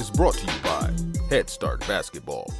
is brought to you by Head Start Basketball.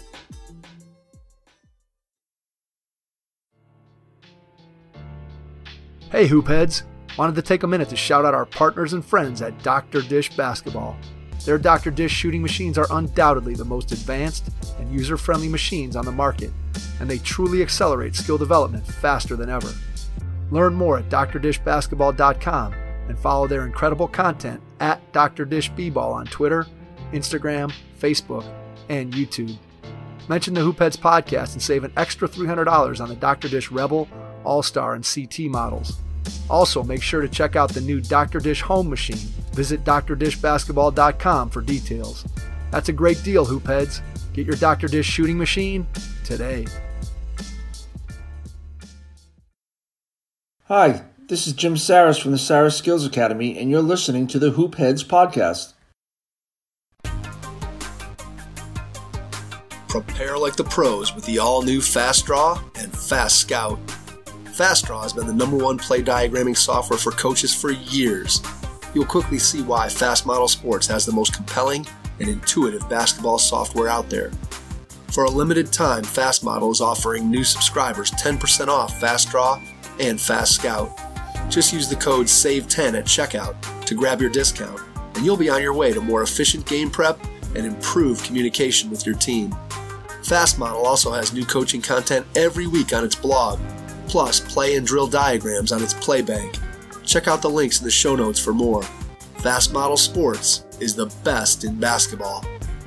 Hey Hoopheads! Wanted to take a minute to shout out our partners and friends at Dr. Dish Basketball. Their Dr. Dish shooting machines are undoubtedly the most advanced and user-friendly machines on the market, and they truly accelerate skill development faster than ever. Learn more at drdishbasketball.com and follow their incredible content at Dr. Dish B-Ball on Twitter, Instagram, Facebook, and YouTube. Mention the Hoopheads podcast and save an extra $300 on the Dr. Dish Rebel, All-Star, and CT models. Also, make sure to check out the new Dr. Dish home machine. Visit drdishbasketball.com for details. That's a great deal, Hoopheads. Get your Dr. Dish shooting machine today. Hi, this is Jim Saris from the Saris Skills Academy, and you're listening to the Hoopheads podcast. Prepare like the pros with the all-new Fast Draw and Fast Scout. Fast Draw has been the #1 play diagramming software for coaches for years. You'll quickly see why Fast Model Sports has the most compelling and intuitive basketball software out there. For a limited time, Fast Model is offering new subscribers 10% off Fast Draw and Fast Scout. Just use the code SAVE10 at checkout to grab your discount, and you'll be on your way to more efficient game prep and improved communication with your team. Fast Model also has new coaching content every week on its blog, plus play and drill diagrams on its Playbank. Check out the links in the show notes for more. Fast Model Sports is the best in basketball.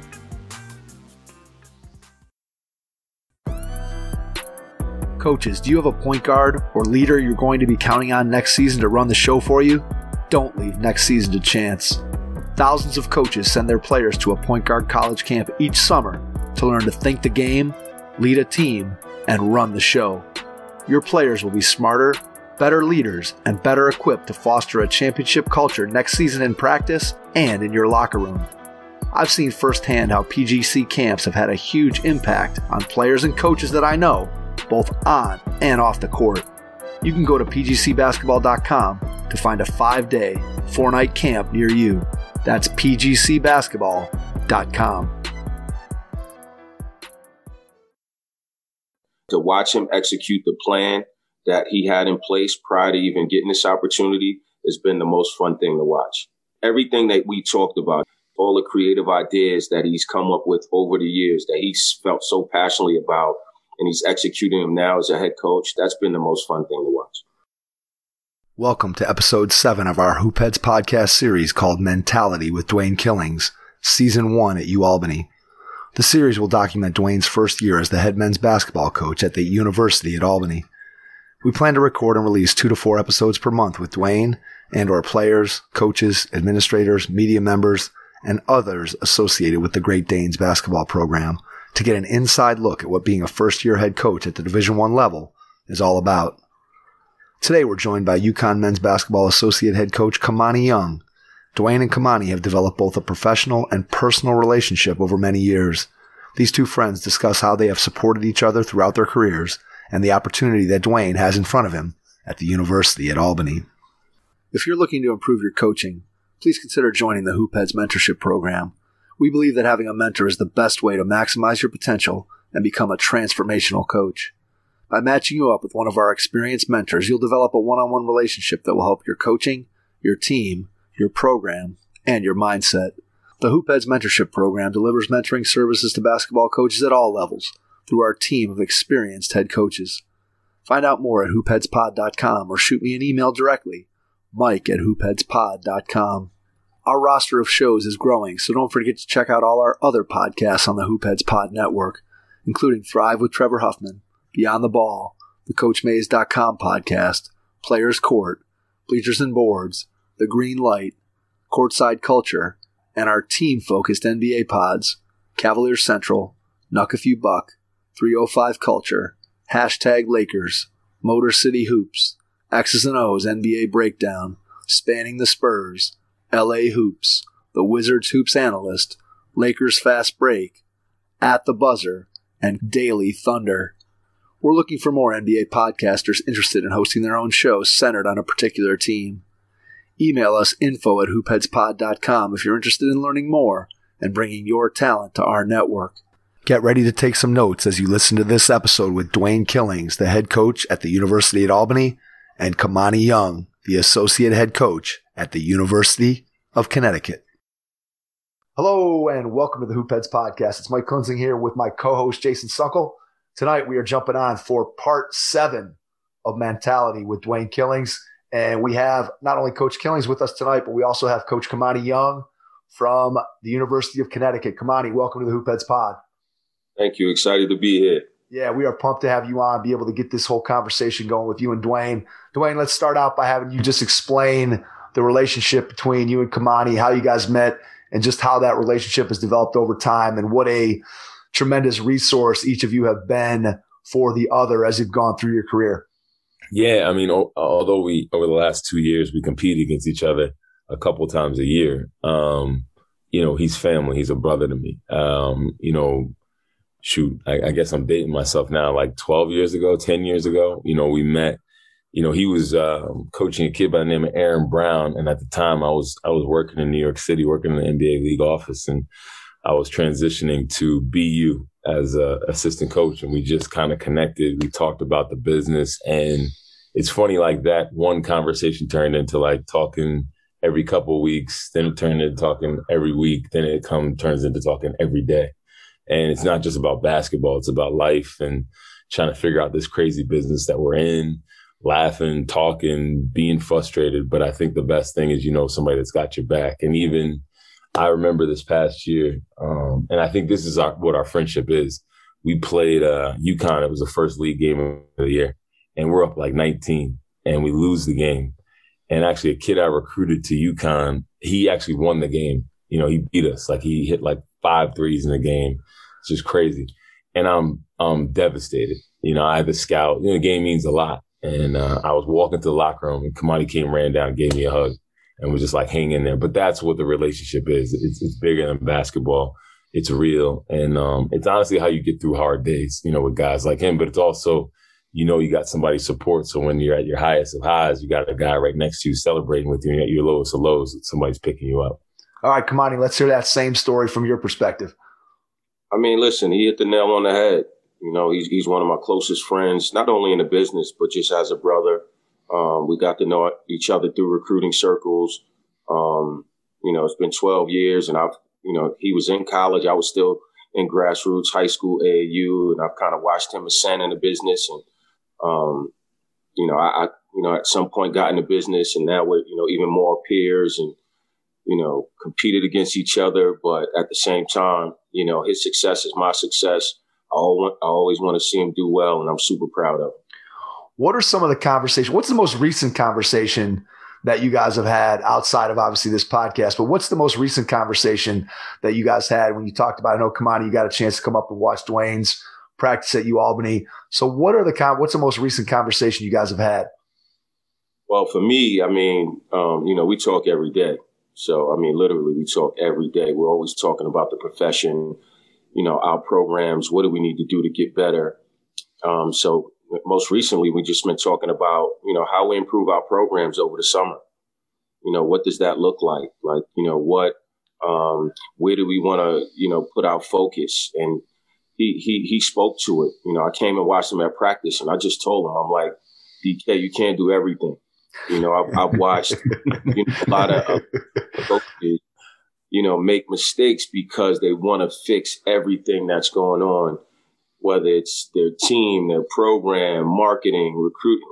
Coaches, do you have a point guard or leader you're going to be counting on next season to run the show for you? Don't leave next season to chance. Thousands of coaches send their players to a point guard college camp each summer to learn to think the game, lead a team, and run the show. Your players will be smarter, better leaders, and better equipped to foster a championship culture next season in practice and in your locker room. I've seen firsthand how PGC camps have had a huge impact on players and coaches that I know, both on and off the court. You can go to pgcbasketball.com to find a 5-day, 4-night camp near you. That's pgcbasketball.com. To watch him execute the plan that he had in place prior to even getting this opportunity has been the most fun thing to watch. Everything that we talked about, all the creative ideas that he's come up with over the years that he's felt so passionately about, and he's executing them now as a head coach, that's been the most fun thing to watch. Welcome to episode 7 of our Hoopheads podcast series called Mentality with Dwayne Killings, season 1 at UAlbany. The series will document Dwayne's first year as the head men's basketball coach at the University at Albany. We plan to record and release 2 to 4 episodes per month with Dwayne and our players, coaches, administrators, media members, and others associated with the Great Danes basketball program to get an inside look at what being a first-year head coach at the Division I level is all about. Today we're joined by UConn men's basketball associate head coach Kamani Young. Dwayne and Kamani have developed both a professional and personal relationship over many years. These two friends discuss how they have supported each other throughout their careers and the opportunity that Dwayne has in front of him at the University at Albany. If you're looking to improve your coaching, please consider joining the Hoopheads Mentorship Program. We believe that having a mentor is the best way to maximize your potential and become a transformational coach. By matching you up with one of our experienced mentors, you'll develop a one-on-one relationship that will help your coaching, your team, your program, and your mindset. The Hoopheads Mentorship Program delivers mentoring services to basketball coaches at all levels through our team of experienced head coaches. Find out more at hoopheadspod.com or shoot me an email directly, mike@hoopheadspod.com. Our roster of shows is growing, so don't forget to check out all our other podcasts on the Hoopheads Pod Network, including Thrive with Trevor Huffman, Beyond the Ball, the CoachMaze.com podcast, Players Court, Bleachers and Boards, The Green Light, Courtside Culture, and our team-focused NBA pods, Cavaliers Central, Knuck If You Buck, 305 Culture, Hashtag Lakers, Motor City Hoops, X's and O's NBA Breakdown, Spanning the Spurs, LA Hoops, The Wizards Hoops Analyst, Lakers Fast Break, At the Buzzer, and Daily Thunder. We're looking for more NBA podcasters interested in hosting their own shows centered on a particular team. Email us info@hoopheadspod.com if you're interested in learning more and bringing your talent to our network. Get ready to take some notes as you listen to this episode with Dwayne Killings, the head coach at the University at Albany, and Kamani Young, the associate head coach at the University of Connecticut. Hello and welcome to the Hoop Heads Podcast. It's Mike Klinzing here with my co-host Jason Sunkel. Tonight we are jumping on for part 7 of Mentality with Dwayne Killings. And we have not only Coach Killings with us tonight, but we also have Coach Kamani Young from the University of Connecticut. Kamani, welcome to the Hoop Heads Pod. Thank you. Excited to be here. Yeah, we are pumped to have you on, be able to get this whole conversation going with you and Dwayne. Dwayne, let's start out by having you just explain the relationship between you and Kamani, how you guys met, and just how that relationship has developed over time, and what a tremendous resource each of you have been for the other as you've gone through your career. Yeah, I mean, although we over the last 2 years we compete against each other a couple times a year, he's family. He's a brother to me. I guess I'm dating myself now. Like 10 years ago, we met. He was coaching a kid by the name of Aaron Brown, and at the time I was working in New York City, working in the NBA league office, and I was transitioning to BU as an assistant coach, and we just kind of connected. We talked about the business, and it's funny, like that one conversation turned into like talking every couple of weeks, then it turned into talking every week, then it turns into talking every day. And it's not just about basketball, it's about life and trying to figure out this crazy business that we're in, laughing, talking, being frustrated. But I think the best thing is, somebody that's got your back. And even I remember this past year, and I think this is what our friendship is. We played UConn. It was the first league game of the year, and we're up like 19, and we lose the game. And actually, a kid I recruited to UConn, he actually won the game. He beat us. Like, he hit like 5 threes in the game. It's just crazy. And I'm devastated. I had to scout. The game means a lot. And I was walking to the locker room, and Kamani ran down, gave me a hug, and was just like, hang in there. But that's what the relationship is. It's bigger than basketball. It's real. And it's honestly how you get through hard days, with guys like him. But it's also, you got somebody's support. So when you're at your highest of highs, you got a guy right next to you celebrating with you. And at your lowest of lows, somebody's picking you up. All right, Kamani, let's hear that same story from your perspective. I mean, listen, he hit the nail on the head. He's one of my closest friends, not only in the business, but just as a brother. We got to know each other through recruiting circles. It's been 12 years, and he was in college. I was still in grassroots high school AAU, and I've kind of watched him ascend in the business. And, I at some point got in the business, and now we're, even more peers and, competed against each other. But at the same time, his success is my success. I always want to see him do well, and I'm super proud of him. What are some of the conversations? What's the most recent conversation that you guys have had outside of obviously this podcast? But what's the most recent conversation that you guys had when you talked about? I know, Kamani, you got a chance to come up and watch Dwayne's practice at UAlbany. So what's the most recent conversation you guys have had? Well, for me, I mean, we talk every day. So, I mean, literally, we talk every day. We're always talking about the profession, our programs. What do we need to do to get better? So most recently, we just been talking about, how we improve our programs over the summer. What does that look like? Like, where do we want to, put our focus? And he spoke to it. I came and watched him at practice, and I just told him, I'm like, DK, you can't do everything. I've watched a lot of coaches, make mistakes because they want to fix everything that's going on, whether it's their team, their program, marketing, recruiting.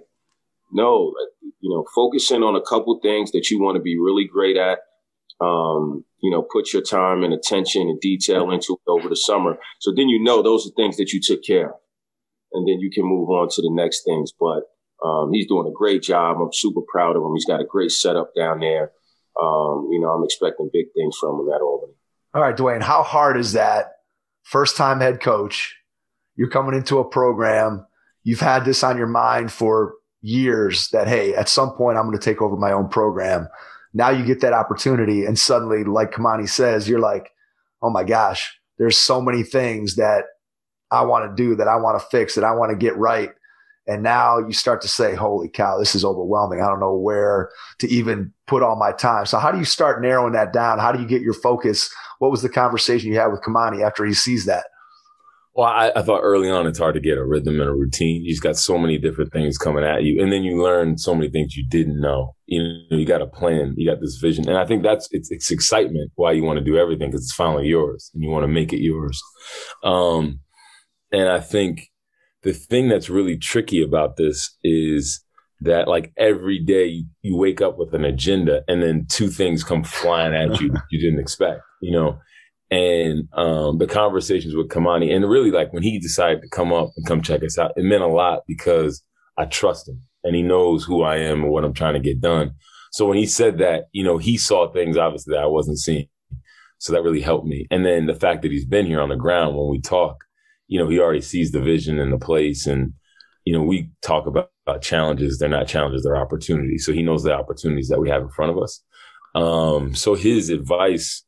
Focusing on a couple things that you want to be really great at. Put your time and attention and detail into it over the summer. So then those are things that you took care of, and then you can move on to the next things. But he's doing a great job. I'm super proud of him. He's got a great setup down there. I'm expecting big things from him at Albany. All right, Dwayne, how hard is that? First-time head coach. You're coming into a program. You've had this on your mind for years that, hey, at some point I'm going to take over my own program. Now you get that opportunity, and suddenly, like Kamani says, you're like, oh my gosh, there's so many things that I want to do, that I want to fix, that I want to get right. And now you start to say, holy cow, this is overwhelming. I don't know where to even put all my time. So how do you start narrowing that down? How do you get your focus? What was the conversation you had with Kamani after he sees that? Well, I thought early on it's hard to get a rhythm and a routine. You just got so many different things coming at you. And then you learn so many things you didn't know. You got a plan. You got this vision. And I think it's excitement why you want to do everything, because it's finally yours and you want to make it yours. And I think the thing that's really tricky about this is that, like, every day you wake up with an agenda and then two things come flying at you you didn't expect, And the conversations with Kamani, and really, like, when he decided to come up and come check us out, it meant a lot because I trust him and he knows who I am and what I'm trying to get done. So when he said that, he saw things obviously that I wasn't seeing. So that really helped me. And then the fact that he's been here on the ground when we talk, he already sees the vision and the place. And, we talk about challenges. They're not challenges, they're opportunities. So he knows the opportunities that we have in front of us. So his advice,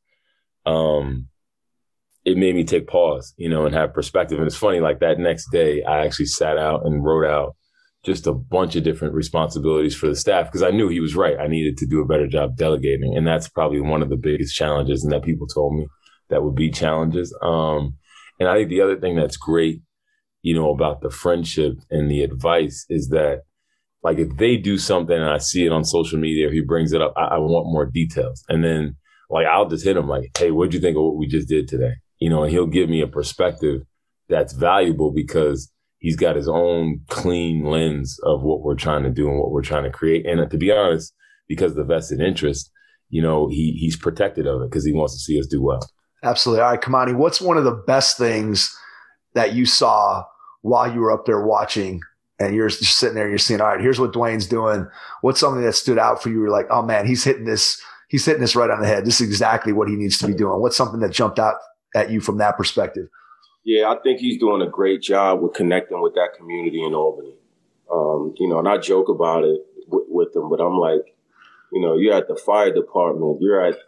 it made me take pause, and have perspective. And it's funny, like, that next day, I actually sat out and wrote out just a bunch of different responsibilities for the staff, because I knew he was right. I needed to do a better job delegating. And that's probably one of the biggest challenges, and that people told me that would be challenges. And I think the other thing that's great, about the friendship and the advice is that, like, if they do something and I see it on social media, or he brings it up, I want more details. And then, like, I'll just hit him like, hey, what'd you think of what we just did today? And he'll give me a perspective that's valuable because he's got his own clean lens of what we're trying to do and what we're trying to create. And to be honest, because of the vested interest, he's protected of it because he wants to see us do well. Absolutely. All right, Kamani, what's one of the best things that you saw while you were up there watching, and you're just sitting there, you're seeing, all right, here's what Dwayne's doing. What's something that stood out for you? You're like, oh man, he's hitting this right on the head. This is exactly what he needs to be doing. What's something that jumped out at you from that perspective? Yeah, I think he's doing a great job with connecting with that community in Albany. And I joke about it with them, but I'm like, you're at the fire department, you're at,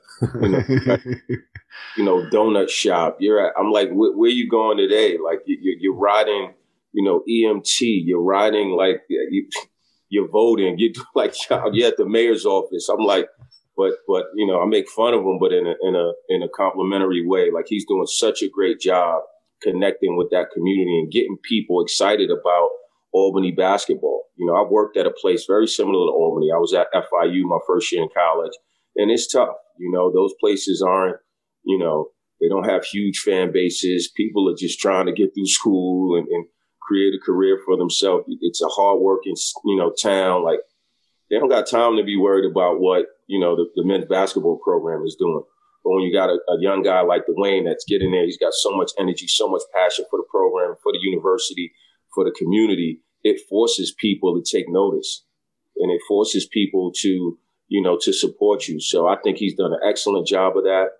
donut shop. I'm like, where you going today? Like, you're riding, EMT, you're riding, like, you're voting, you're at the mayor's office. I'm like, but I make fun of him, but in a complimentary way. Like, he's doing such a great job connecting with that community and getting people excited about Albany basketball. I've worked at a place very similar to Albany. I was at FIU my first year in college, and it's tough. Those places aren't, they don't have huge fan bases. People are just trying to get through school and create a career for themselves. It's a hardworking, town. Like, they don't got time to be worried about what, the men's basketball program is doing. But when you got a young guy like Dwayne that's getting there, he's got so much energy, so much passion for the program, for the university, for the community, it forces people to take notice, and it forces people to, to support you. So I think he's done an excellent job of that.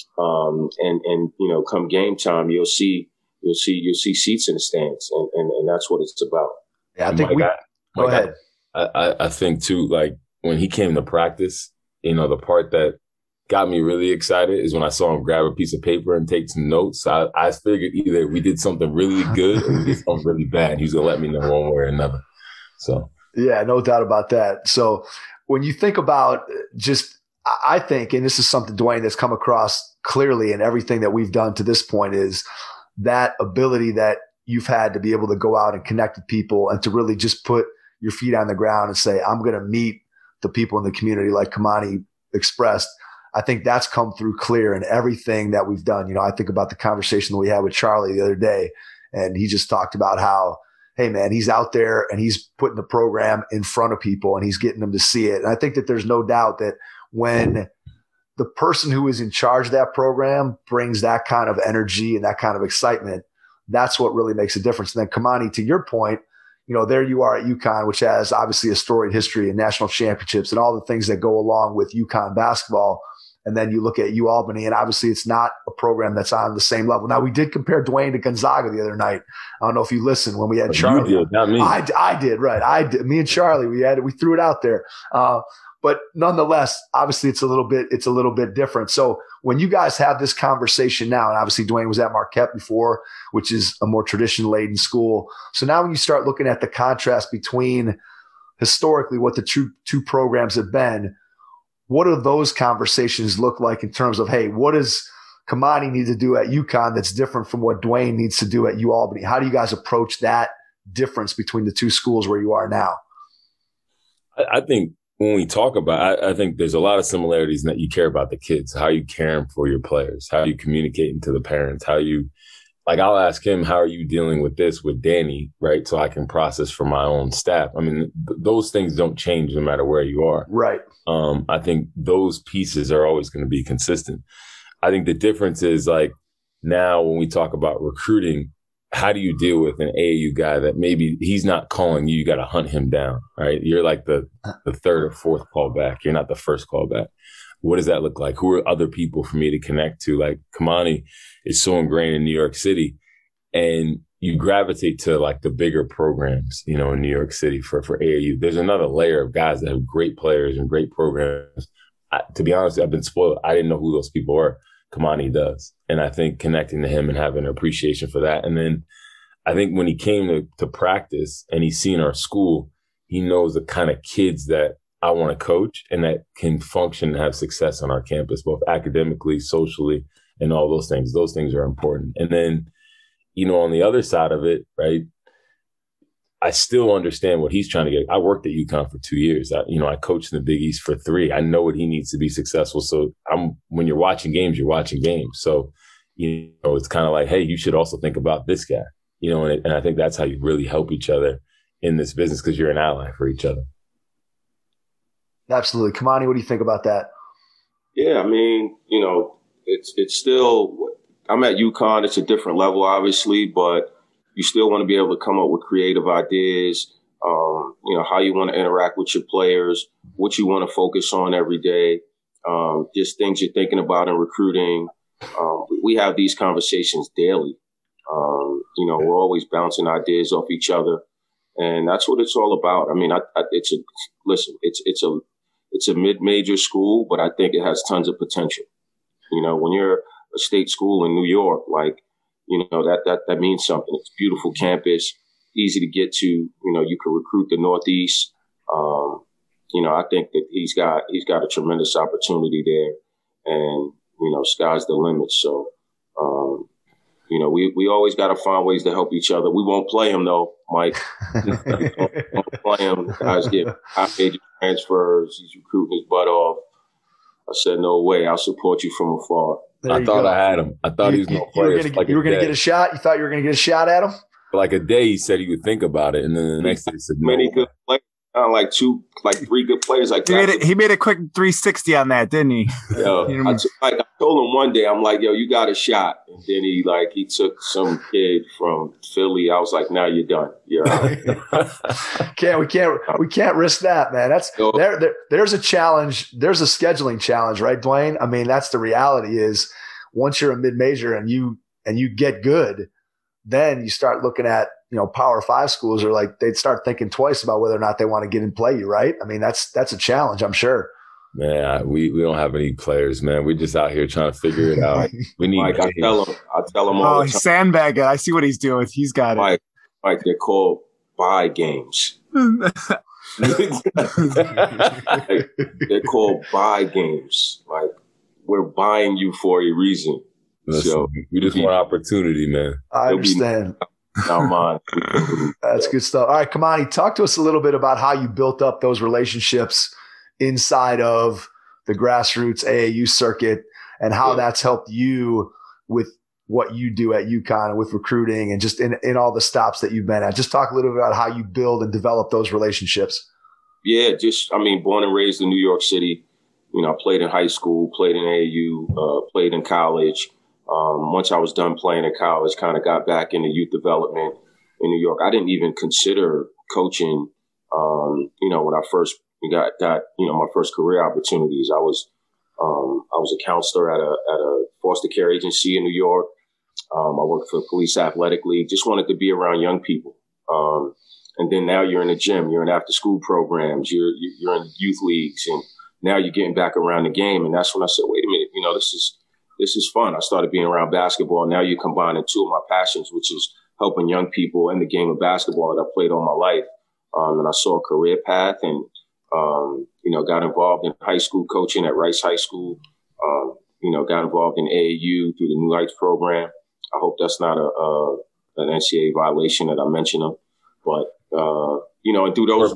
And come game time, you'll see seats in the stands, and that's what it's about. Yeah, I think go ahead. I think too, like, when he came to practice, the part that got me really excited is when I saw him grab a piece of paper and take some notes. I figured either we did something really good or we did something really bad. He was going to let me know one way or another. So, yeah, no doubt about that. So when you think about I think, and this is something, Dwayne, that's come across clearly in everything that we've done to this point, is that ability that you've had to be able to go out and connect with people and to really just put your feet on the ground and say, I'm going to meet the people in the community like Kamani expressed. I think that's come through clear in everything that we've done. I think about the conversation that we had with Charlie the other day, and he just talked about how, hey man, he's out there and he's putting the program in front of people and he's getting them to see it. And I think that there's no doubt that when the person who is in charge of that program brings that kind of energy and that kind of excitement, that's what really makes a difference. And then Kamani, to your point, there you are at UConn, which has obviously a storied history and national championships and all the things that go along with UConn basketball. And then you look at UAlbany, and obviously it's not a program that's on the same level. Now, we did compare Dwayne to Gonzaga the other night. I don't know if you listened when we had Charlie. You did, not me. I did, right. I did. Me and Charlie, we threw it out there. But nonetheless, obviously it's a little bit different. So when you guys have this conversation now, and obviously Dwayne was at Marquette before, which is a more tradition-laden school. So now when you start looking at the contrast between historically what the two programs have been, what do those conversations look like in terms of, hey, what does Kamani need to do at UConn that's different from what Dwayne needs to do at UAlbany? How do you guys approach that difference between the two schools where you are now? I think when we talk about, I think there's a lot of similarities in that you care about the kids, how you caring for your players, how you communicating to the parents, how you, like, I'll ask him, how are you dealing with this with Danny, right? So I can process for my own staff. I mean, those things don't change no matter where you are. Right. I think those pieces are always going to be consistent. I think the difference is, like, now when we talk about recruiting, how do you deal with an AAU guy that maybe he's not calling you? You got to hunt him down, right? You're like the third or fourth call back. You're not the first call back. What does that look like? Who are other people for me to connect to? Like, Kamani is so ingrained in New York City, and you gravitate to, like, the bigger programs, you know, in New York City for AAU. There's another layer of guys that have great players and great programs. To be honest, I've been spoiled. I didn't know who those people were. Kamani does. And I think connecting to him and having an appreciation for that. And then I think when he came to practice and he's seen our school, he knows the kind of kids that I want to coach and that can function and have success on our campus, both academically, socially, and all those things. Those things are important. And then, you know, on the other side of it, right, I still understand what he's trying to get. I worked at UConn for 2 years. I coached in the Big East for 3. I know what he needs to be successful. So when you're watching games, you're watching games. So, you know, it's kind of like, hey, you should also think about this guy, you know, and I think that's how you really help each other in this business, because you're an ally for each other. Absolutely. Kamani, what do you think about that? Yeah, I mean, you know, it's still, I'm at UConn. It's a different level, obviously, but you still want to be able to come up with creative ideas, you know, how you want to interact with your players, what you want to focus on every day, just things you're thinking about in recruiting. We have these conversations daily. You know, we're always bouncing ideas off each other, and that's what it's all about. I mean, it's a mid-major school, but I think it has tons of potential. You know, when you're a state school in New York, like, you know, that means something. It's a beautiful campus, easy to get to. You know, you can recruit the Northeast. You know, I think that he's got a tremendous opportunity there, and, you know, sky's the limit. So, you know, we always got to find ways to help each other. We won't play him though, Mike. Won't play him. Guys get high-major transfers. He's recruiting his butt off. I said, no way. I'll support you from afar. I thought I had him. I thought he was going to play. You were going to get a shot? You thought you were going to get a shot at him? For like a day, he said he would think about it, and then the next day he said, many good players. Like 3 good players. Like he made a quick 360 on that, didn't he? Yo, I told him one day, I'm like, yo, you got a shot. And then he took some kid from Philly. I was like, now you're done. You're out. We can't risk that, man. That's there's a challenge. There's a scheduling challenge, right, Dwayne? I mean, that's the reality is once you're a mid-major and you get good, then you start looking at, you know, Power 5 schools are like, they'd start thinking twice about whether or not they want to get and play you, right? I mean, that's a challenge, I'm sure. Man, we don't have any players, man. We're just out here trying to figure it out. We need. Mike, I tell him all the time. He's sandbagging. I see what he's doing. He's got it. Mike, they're called buy games. They're called buy games. Like, we're buying you for a reason. Listen, so we just want opportunity, man. I understand. That's good stuff. All right, Kamani, talk to us a little bit about how you built up those relationships inside of the grassroots AAU circuit and how that's helped you with what you do at UConn and with recruiting and just in all the stops that you've been at. Just talk a little bit about how you build and develop those relationships. Yeah, born and raised in New York City. You know, I played in high school, played in AAU, played in college. Once I was done playing in college, kind of got back into youth development in New York. I didn't even consider coaching, you know, when I first got you know, my first career opportunities. I was a counselor at a foster care agency in New York. I worked for the Police Athletic League. Just wanted to be around young people. And then now you're in the gym, you're in after school programs, you're in youth leagues, and now you're getting back around the game. And that's when I said, wait a minute, this is fun. I started being around basketball. Now you're combining two of my passions, which is helping young people in the game of basketball that I played all my life. And I saw a career path and, got involved in high school coaching at Rice High School, got involved in AAU through the New Heights program. I hope that's not an NCAA violation that I mentioned them. But, and through those,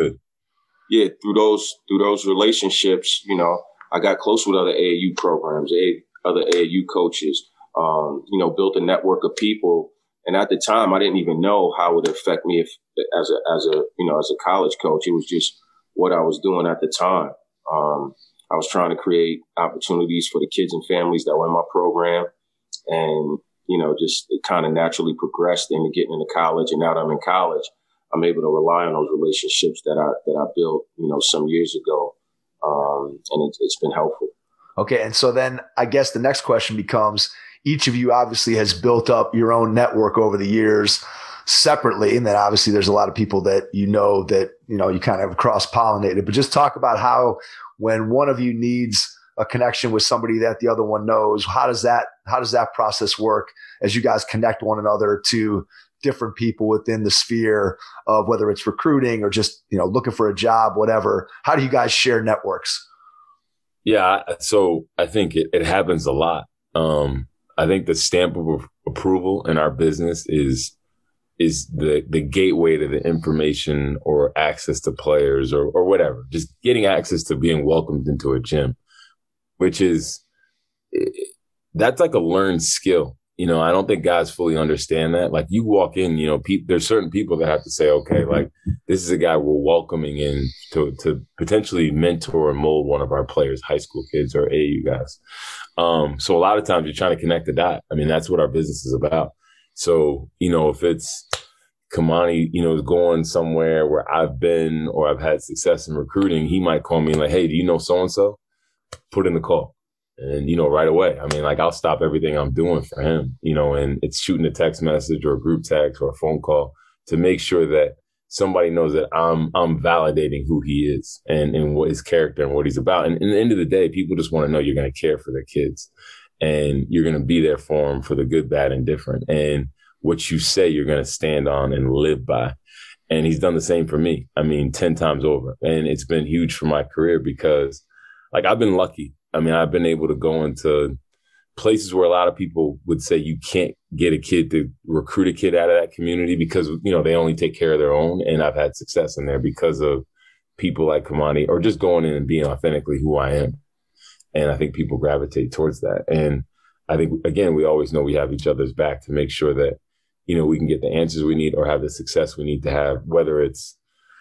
through those relationships, I got close with other AAU programs, other AAU coaches, built a network of people. And at the time, I didn't even know how it would affect me as a college coach. It was just what I was doing at the time. I was trying to create opportunities for the kids and families that were in my program. And, just it kind of naturally progressed into getting into college. And now that I'm in college, I'm able to rely on those relationships that I built, some years ago. And it's been helpful. Okay. And so then I guess the next question becomes, each of you obviously has built up your own network over the years separately. And then obviously there's a lot of people that you kind of cross-pollinated, but just talk about how when one of you needs a connection with somebody that the other one knows, how does that process work as you guys connect one another to different people within the sphere of whether it's recruiting or just, looking for a job, whatever? How do you guys share networks? Yeah. So I think it happens a lot. I think the stamp of approval in our business is the gateway to the information or access to players or whatever, just getting access to being welcomed into a gym, that's like a learned skill. I don't think guys fully understand that. Like you walk in, there's certain people that have to say, okay, like this is a guy we're welcoming in to potentially mentor and mold one of our players, high school kids or AAU guys. So a lot of times you're trying to connect the dot. I mean, that's what our business is about. So, if it's Kamani, is going somewhere where I've been or I've had success in recruiting, he might call me like, hey, do you know so-and-so? Put in the call. And, right away, I mean, like I'll stop everything I'm doing for him, and it's shooting a text message or a group text or a phone call to make sure that somebody knows that I'm validating who he is and what his character and what he's about. And in the end of the day, people just want to know you're going to care for their kids and you're going to be there for them for the good, bad, and different. And what you say, you're going to stand on and live by. And he's done the same for me. I mean, 10 times over. And it's been huge for my career because like I've been lucky. I mean, I've been able to go into places where a lot of people would say you can't get a kid to recruit a kid out of that community because, they only take care of their own. And I've had success in there because of people like Kamani or just going in and being authentically who I am. And I think people gravitate towards that. And I think, again, we always know we have each other's back to make sure that, we can get the answers we need or have the success we need to have, whether it's,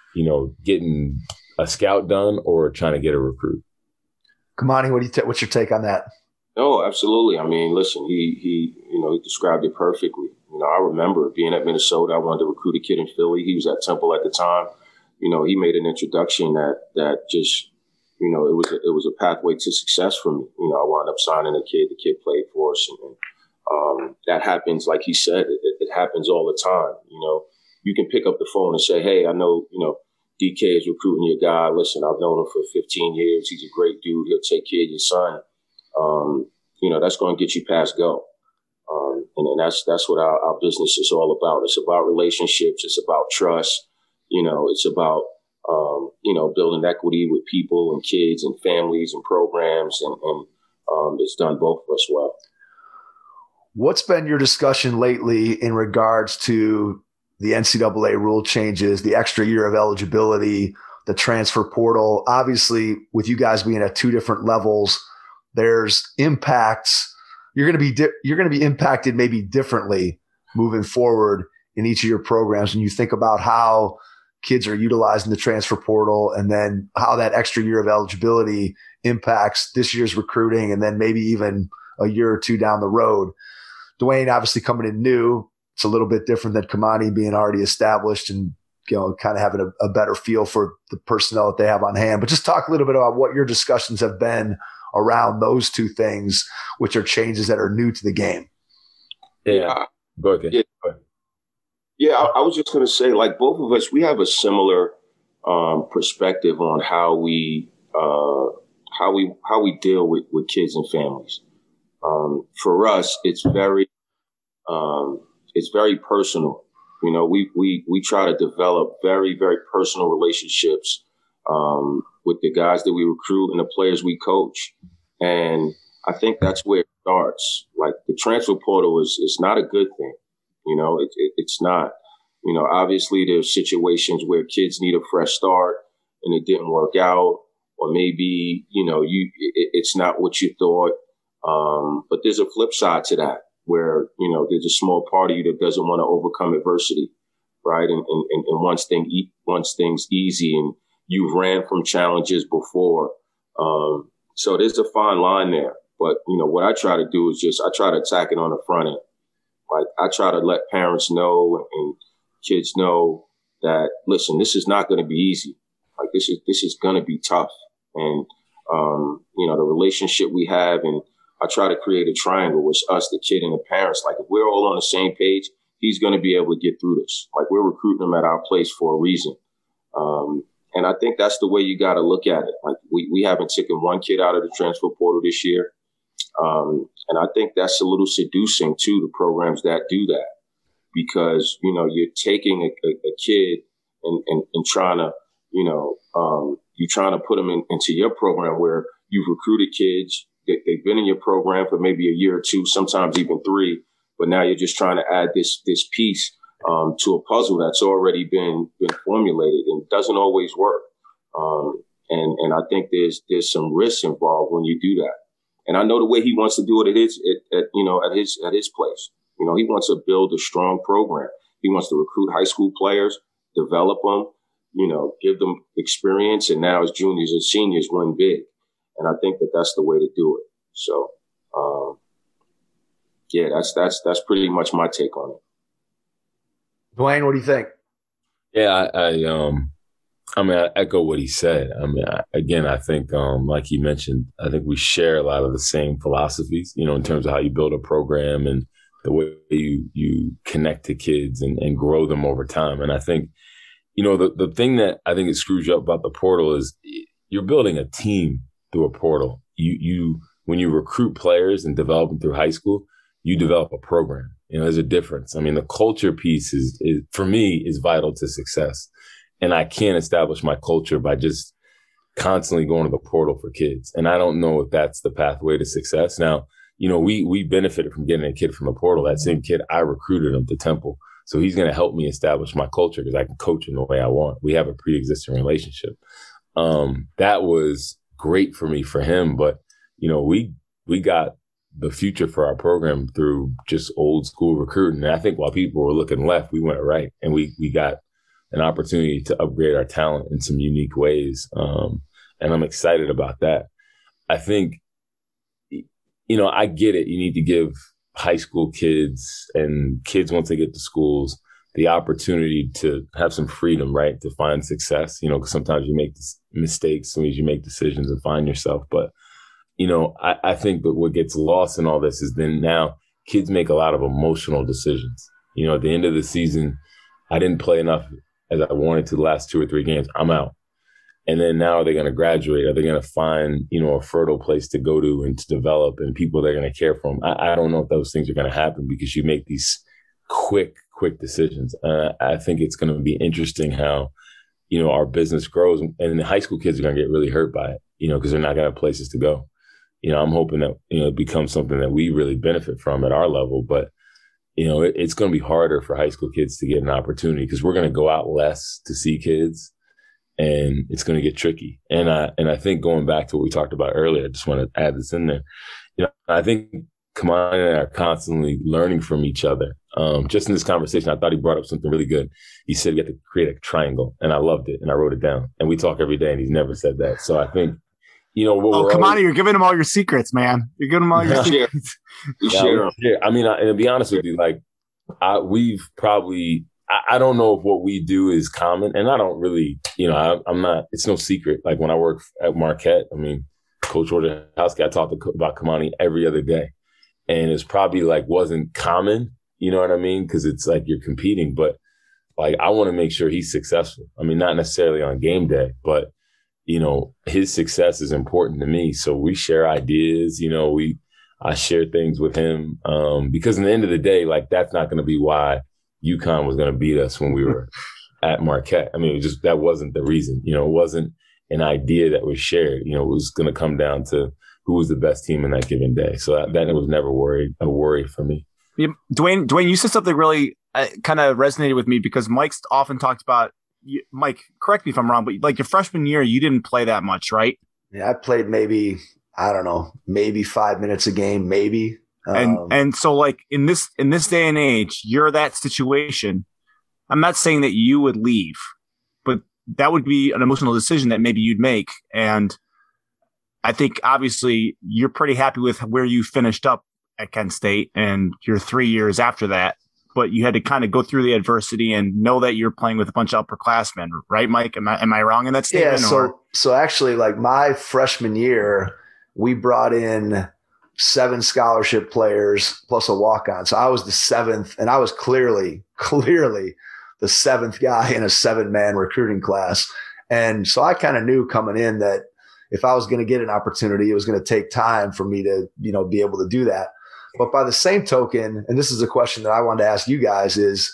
getting a scout done or trying to get a recruit. Kamani, what's your take on that? Oh, absolutely. I mean, listen, he described it perfectly. I remember being at Minnesota. I wanted to recruit a kid in Philly. He was at Temple at the time. He made an introduction that just, it was a pathway to success for me. I wound up signing a kid. The kid played for us. And that happens, like he said, it happens all the time. You can pick up the phone and say, hey, I know, DK is recruiting your guy. Listen, I've known him for 15 years. He's a great dude. He'll take care of your son. That's going to get you past go. And that's what our business is all about. It's about relationships. It's about trust. It's about, building equity with people and kids and families and programs. And it's done both of us well. What's been your discussion lately in regards to the NCAA rule changes, the extra year of eligibility, the transfer portal? Obviously, with you guys being at two different levels, there's impacts. You're going to be impacted maybe differently moving forward in each of your programs. And you think about how kids are utilizing the transfer portal and then how that extra year of eligibility impacts this year's recruiting and then maybe even a year or two down the road. Dwayne obviously coming in new. It's a little bit different than Kamani being already established and, kind of having a better feel for the personnel that they have on hand. But just talk a little bit about what your discussions have been around those two things, which are changes that are new to the game. Yeah. Go ahead. Yeah, I was just going to say, like, both of us, we have a similar perspective on how we deal with kids and families. For us, it's very personal. You know, we try to develop very, very personal relationships with the guys that we recruit and the players we coach. And I think that's where it starts. Like, the transfer portal is not a good thing. You know, it's not. You know, obviously there's situations where kids need a fresh start and it didn't work out, or maybe, you know, it's not what you thought. But there's a flip side to that where, you know, there's a small part of you that doesn't want to overcome adversity, right? And wants things easy, and you've ran from challenges before. So there's a fine line there. But, you know, what I try to do is I try to attack it on the front end. Like, I try to let parents know and kids know that, listen, this is not going to be easy. Like, this is going to be tough. And, you know, the relationship we have, and I try to create a triangle with us, the kid, and the parents. Like, if we're all on the same page, he's going to be able to get through this. Like, we're recruiting him at our place for a reason. And I think that's the way you got to look at it. Like, we haven't taken one kid out of the transfer portal this year. And I think that's a little seducing to the programs that do that, because, you know, you're taking a kid and trying to, you know, you're trying to put them into your program where you've recruited kids. They've been in your program for maybe a year or two, sometimes even 3. But now you're just trying to add this piece to a puzzle that's already been formulated, and it doesn't always work. And I think there's some risks involved when you do that. And I know the way he wants to do it at his place. You know, he wants to build a strong program. He wants to recruit high school players, develop them, you know, give them experience, and now as juniors and seniors win big. And I think that's the way to do it. So, yeah, that's pretty much my take on it. Dwayne, what do you think? Yeah, I echo what he said. I mean, I think, like he mentioned, I think we share a lot of the same philosophies, you know, in terms of how you build a program and the way you connect to kids and grow them over time. And I think, you know, the thing that I think it screws you up about the portal is you're building a team through a portal. When you recruit players and develop them through high school, you develop a program. You know, there's a difference. I mean, the culture piece is for me is vital to success. And I can't establish my culture by just constantly going to the portal for kids. And I don't know if that's the pathway to success. Now, you know, we benefited from getting a kid from the portal. That same kid, I recruited him to Temple. So he's going to help me establish my culture because I can coach him the way I want. We have a pre-existing relationship. That was great for me, for him. But, you know, we got the future for our program through just old school recruiting. And I think while people were looking left, we went right. And we got an opportunity to upgrade our talent in some unique ways. And I'm excited about that. I think, you know, I get it. You need to give high school kids and kids once they get to schools the opportunity to have some freedom, right? To find success, you know, because sometimes you make mistakes, sometimes you make decisions and find yourself. But, you know, I think that what gets lost in all this is then now kids make a lot of emotional decisions. You know, at the end of the season, I didn't play enough as I wanted to the last 2 or 3 games. I'm out. And then now are they going to graduate? Are they going to find, you know, a fertile place to go to and to develop and people that are going to care for them? I don't know if those things are going to happen because you make these quick decisions. I think it's going to be interesting how, you know, our business grows, and the high school kids are going to get really hurt by it, you know, because they're not going to have places to go. You know, I'm hoping that, you know, it becomes something that we really benefit from at our level. But, you know, it's going to be harder for high school kids to get an opportunity because we're going to go out less to see kids, and it's going to get tricky. And I think going back to what we talked about earlier, I just want to add this in there. You know, I think Kamani and I are constantly learning from each other. Just in this conversation, I thought he brought up something really good. He said you have to create a triangle, and I loved it, and I wrote it down. And we talk every day, and he's never said that. So I think, you know, Kamani, you're giving him all your secrets, man. You're giving him all your secrets. Yeah. I mean, and to be honest with you, like we've probably. I don't know if what we do is common, and I don't really, you know, I'm not, it's no secret. Like when I work at Marquette, I mean, Coach Wojciechowski, I talked about Kamani every other day, and it's probably like wasn't common, you know what I mean? Because it's like you're competing, but Like, I want to make sure he's successful. I mean, not necessarily on game day, but, his success is important to me. So we share ideas, I share things with him because in the end of the day, like, that's not going to be why UConn was going to beat us when we were at Marquette. I mean, that wasn't the reason. It wasn't an idea that was shared. It was going to come down to who was the best team in that given day. So that was never a worry for me. Yeah, Dwayne, you said something really kind of resonated with me because Mike's often talked about. Mike, correct me if I'm wrong, but like your freshman year, you didn't play that much, right? Yeah, I played maybe 5 minutes a game, maybe. And so like in this day and age, you're that situation. I'm not saying that you would leave, but that would be an emotional decision that maybe you'd make. And I think obviously you're pretty happy with where you finished up at Kent State and your 3 years after that, but you had to kind of go through the adversity and know that you're playing with a bunch of upperclassmen, right, Mike? Am I wrong in that statement? Yeah. So actually, like my freshman year, we brought in 7 scholarship players plus a walk-on. So I was the 7th, and I was clearly the 7th guy in a 7-man recruiting class. And so I kind of knew coming in that if I was going to get an opportunity, it was going to take time for me to, be able to do that. But by the same token, and this is a question that I wanted to ask you guys, is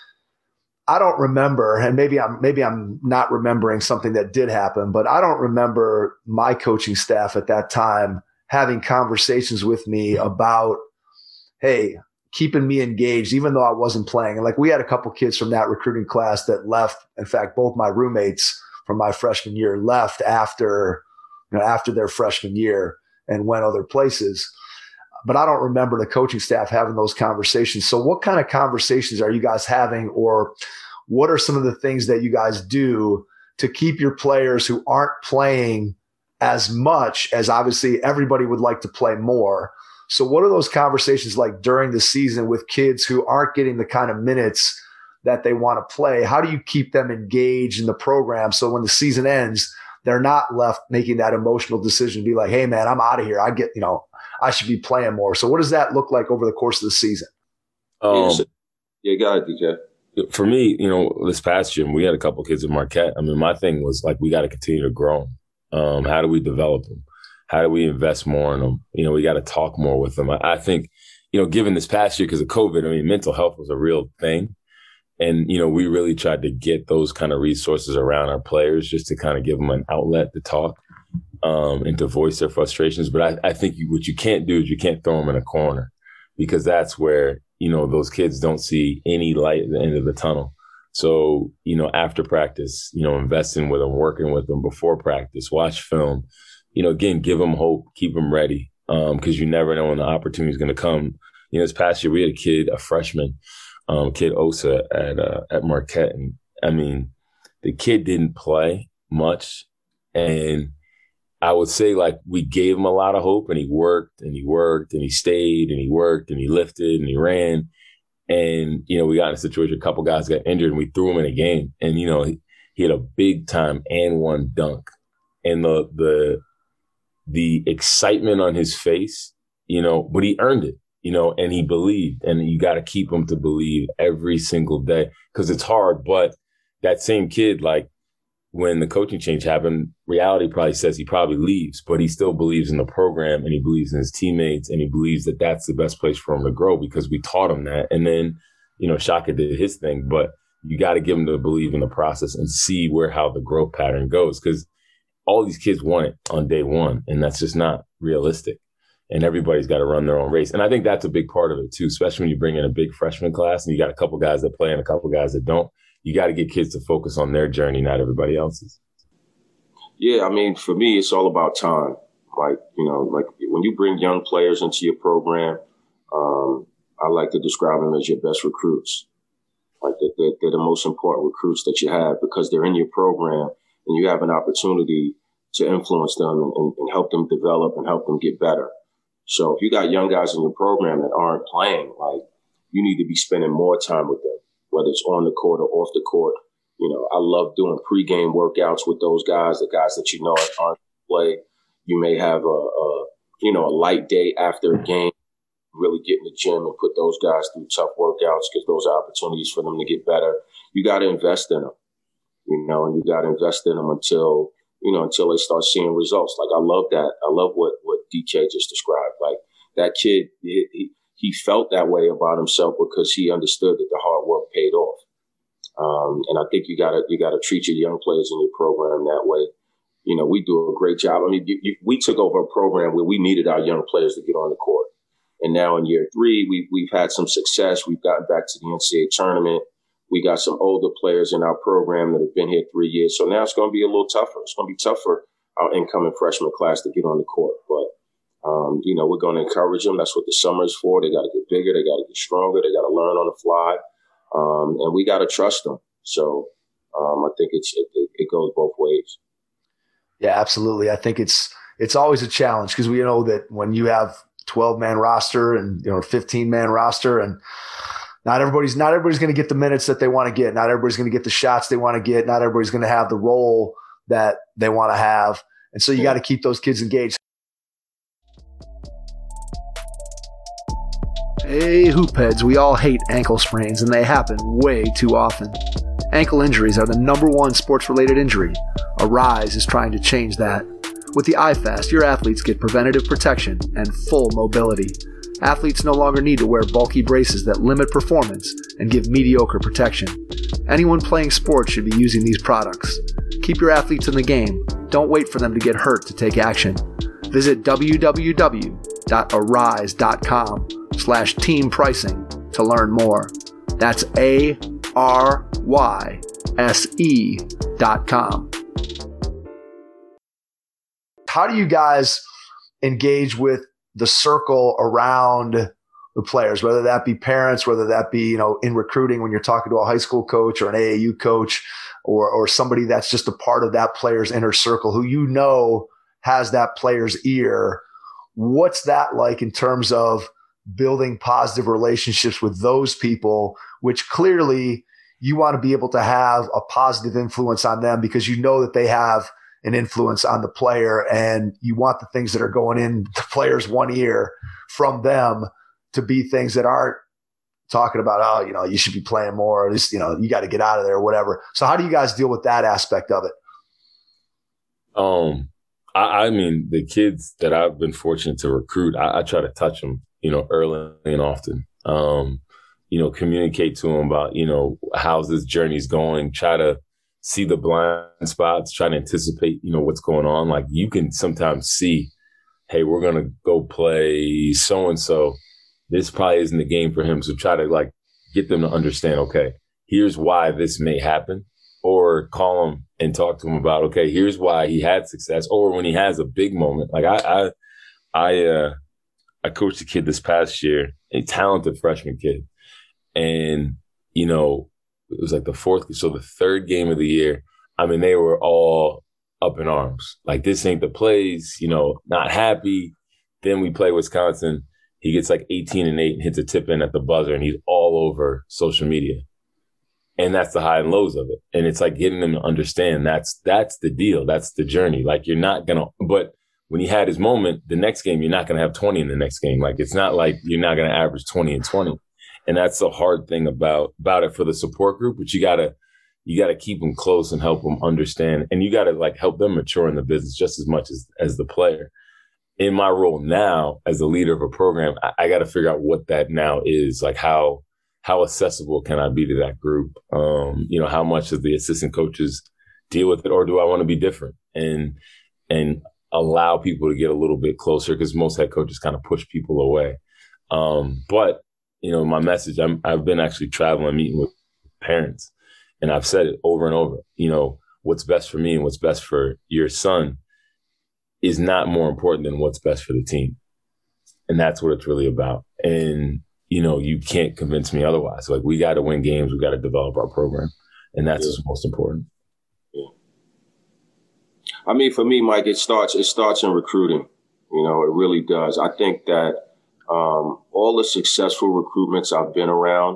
I don't remember, and maybe I'm not remembering something that did happen, but I don't remember my coaching staff at that time having conversations with me about, hey, keeping me engaged, even though I wasn't playing. And like we had a couple kids from that recruiting class that left. In fact, both my roommates from my freshman year left after their freshman year and went other places. But I don't remember the coaching staff having those conversations. So what kind of conversations are you guys having, or what are some of the things that you guys do to keep your players who aren't playing as much as obviously everybody would like to play more? So what are those conversations like during the season with kids who aren't getting the kind of minutes that they want to play? How do you keep them engaged in the program so when the season ends, they're not left making that emotional decision to be like, hey man, I'm out of here. I should be playing more. So what does that look like over the course of the season? Go ahead, DJ. For me, this past year, we had a couple kids at Marquette. I mean, my thing was like, we got to continue to grow them. How do we develop them? How do we invest more in them? We got to talk more with them. I think, given this past year because of COVID, I mean, mental health was a real thing. And, we really tried to get those kind of resources around our players just to kind of give them an outlet to talk and to voice their frustrations. But I think what you can't do is you can't throw them in a corner, because that's where, those kids don't see any light at the end of the tunnel. So, after practice, investing with them, working with them before practice, watch film, again, give them hope, keep them ready, because you never know when the opportunity is going to come. This past year, we had a freshman, kid Osa at Marquette. And I mean, the kid didn't play much. And I would say like we gave him a lot of hope, and he worked and he worked and he stayed and he worked and he lifted and he ran. And, we got in a situation, a couple guys got injured and we threw him in a game. And, he had a big time and one dunk. And the excitement on his face, but he earned it, and he believed. And you got to keep him to believe every single day, because it's hard. But that same kid, like, when the coaching change happened, reality probably says he probably leaves, but he still believes in the program and he believes in his teammates and he believes that that's the best place for him to grow because we taught him that. And then, Shaka did his thing, but you got to give him to believe in the process and see how the growth pattern goes, because all these kids want it on day one, and that's just not realistic. And everybody's got to run their own race. And I think that's a big part of it too, especially when you bring in a big freshman class and you got a couple guys that play and a couple guys that don't. You got to get kids to focus on their journey, not everybody else's. Yeah, I mean, for me, it's all about time. Like when you bring young players into your program, I like to describe them as your best recruits. Like they're the most important recruits that you have, because they're in your program and you have an opportunity to influence them and help them develop and help them get better. So if you got young guys in your program that aren't playing, like, you need to be spending more time with them, whether it's on the court or off the court. I love doing pregame workouts with those guys, the guys that aren't play. You may have a light day after a game, really get in the gym and put those guys through tough workouts, because those are opportunities for them to get better. you got to invest in them, and you got to invest in them until they start seeing results. Like, I love that. I love what DK just described. Like, that kid, he felt that way about himself because he understood that the hard work paid off. And I think you gotta treat your young players in your program that way. We do a great job. I mean, we took over a program where we needed our young players to get on the court. And now in year 3, we've had some success. We've gotten back to the NCAA tournament. We got some older players in our program that have been here 3 years. So now it's going to be a little tougher. It's going to be tough for our incoming freshman class to get on the court. But, we're going to encourage them. That's what the summer is for. They got to get bigger. They got to get stronger. They got to learn on the fly. And we got to trust them. So I think it goes both ways. Yeah, absolutely. I think it's always a challenge because we know that when you have 12-man roster and 15-man roster, and not everybody's going to get the minutes that they want to get. Not everybody's going to get the shots they want to get. Not everybody's going to have the role that they want to have. And so you got to keep those kids engaged. Hey, hoopheads, we all hate ankle sprains, and they happen way too often. Ankle injuries are the #1 sports-related injury. Arise is trying to change that. With the iFast, your athletes get preventative protection and full mobility. Athletes no longer need to wear bulky braces that limit performance and give mediocre protection. Anyone playing sports should be using these products. Keep your athletes in the game. Don't wait for them to get hurt to take action. Visit www.arise.com/team pricing to learn more. That's ARYSE.com. How do you guys engage with the circle around the players, whether that be parents, whether that be, in recruiting when you're talking to a high school coach or an AAU coach or somebody that's just a part of that player's inner circle who has that player's ear? What's that like in terms of building positive relationships with those people, which clearly you want to be able to have a positive influence on them because you know that they have an influence on the player, and you want the things that are going in the player's one ear from them to be things that aren't talking about, you should be playing more, or this, you got to get out of there or whatever. So how do you guys deal with that aspect of it? I mean, the kids that I've been fortunate to recruit, I try to touch them, early and often, communicate to them about, how's this journey's going, try to see the blind spots, try to anticipate, what's going on. Like, you can sometimes see, hey, we're going to go play so-and-so. This probably isn't the game for him. So try to get them to understand, okay, here's why this may happen, or call them and talk to him about, okay, here's why he had success, or when he has a big moment. Like I coached a kid this past year, a talented freshman kid. And, it was like the third game of the year. I mean, they were all up in arms. Like, this ain't the plays, not happy. Then we play Wisconsin. He gets 18 and 8 and hits a tip in at the buzzer, and he's all over social media. And that's the high and lows of it. And it's getting them to understand that's the deal. That's the journey. You're not going to, but when he had his moment, the next game, you're not going to have 20 in the next game. It's not like you're not going to average 20 and 20. And that's the hard thing about it for the support group, but you gotta keep them close and help them understand. And you gotta help them mature in the business just as much as the player. In my role now as the leader of a program, I got to figure out what that now is. How accessible can I be to that group? How much of the assistant coaches deal with it, or do I want to be different and allow people to get a little bit closer? Because most head coaches kind of push people away. But my message, I've been actually traveling, meeting with parents, and I've said it over and over, what's best for me and what's best for your son is not more important than what's best for the team. And that's what it's really about. And, you can't convince me otherwise. We got to win games. We got to develop our program. And that's what's most important. Yeah. I mean, for me, Mike, it starts in recruiting. It really does. I think that all the successful recruitments I've been around,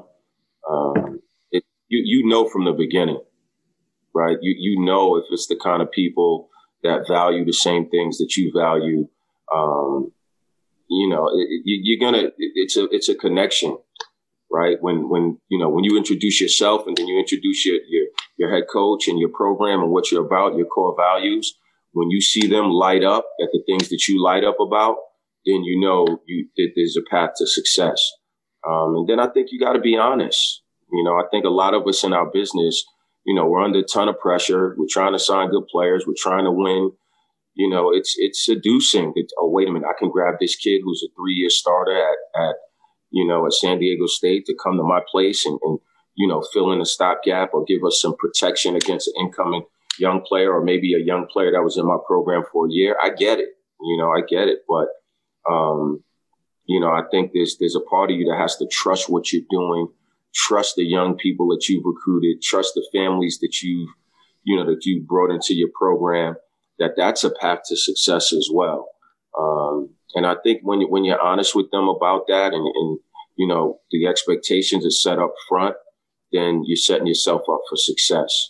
you know from the beginning, right? You know if it's the kind of people that value the same things that you value. It's a connection. right? When you introduce yourself and then you introduce your head coach and your program and what you're about, your core values, when you see them light up at the things that you light up about, then there's a path to success. And then I think you got to be honest. I think a lot of us in our business, we're under a ton of pressure. We're trying to sign good players. We're trying to win. It's seducing. Oh, wait a minute. I can grab this kid who's a 3-year starter at San Diego State to come to my place and fill in a stopgap or give us some protection against an incoming young player or maybe a young player that was in my program for a year. I get it. I get it. But, I think there's a part of you that has to trust what you're doing, trust the young people that you've recruited, trust the families that you've brought into your program, that's a path to success as well. And I think when you're honest with them about that and the expectations are set up front, then you're setting yourself up for success.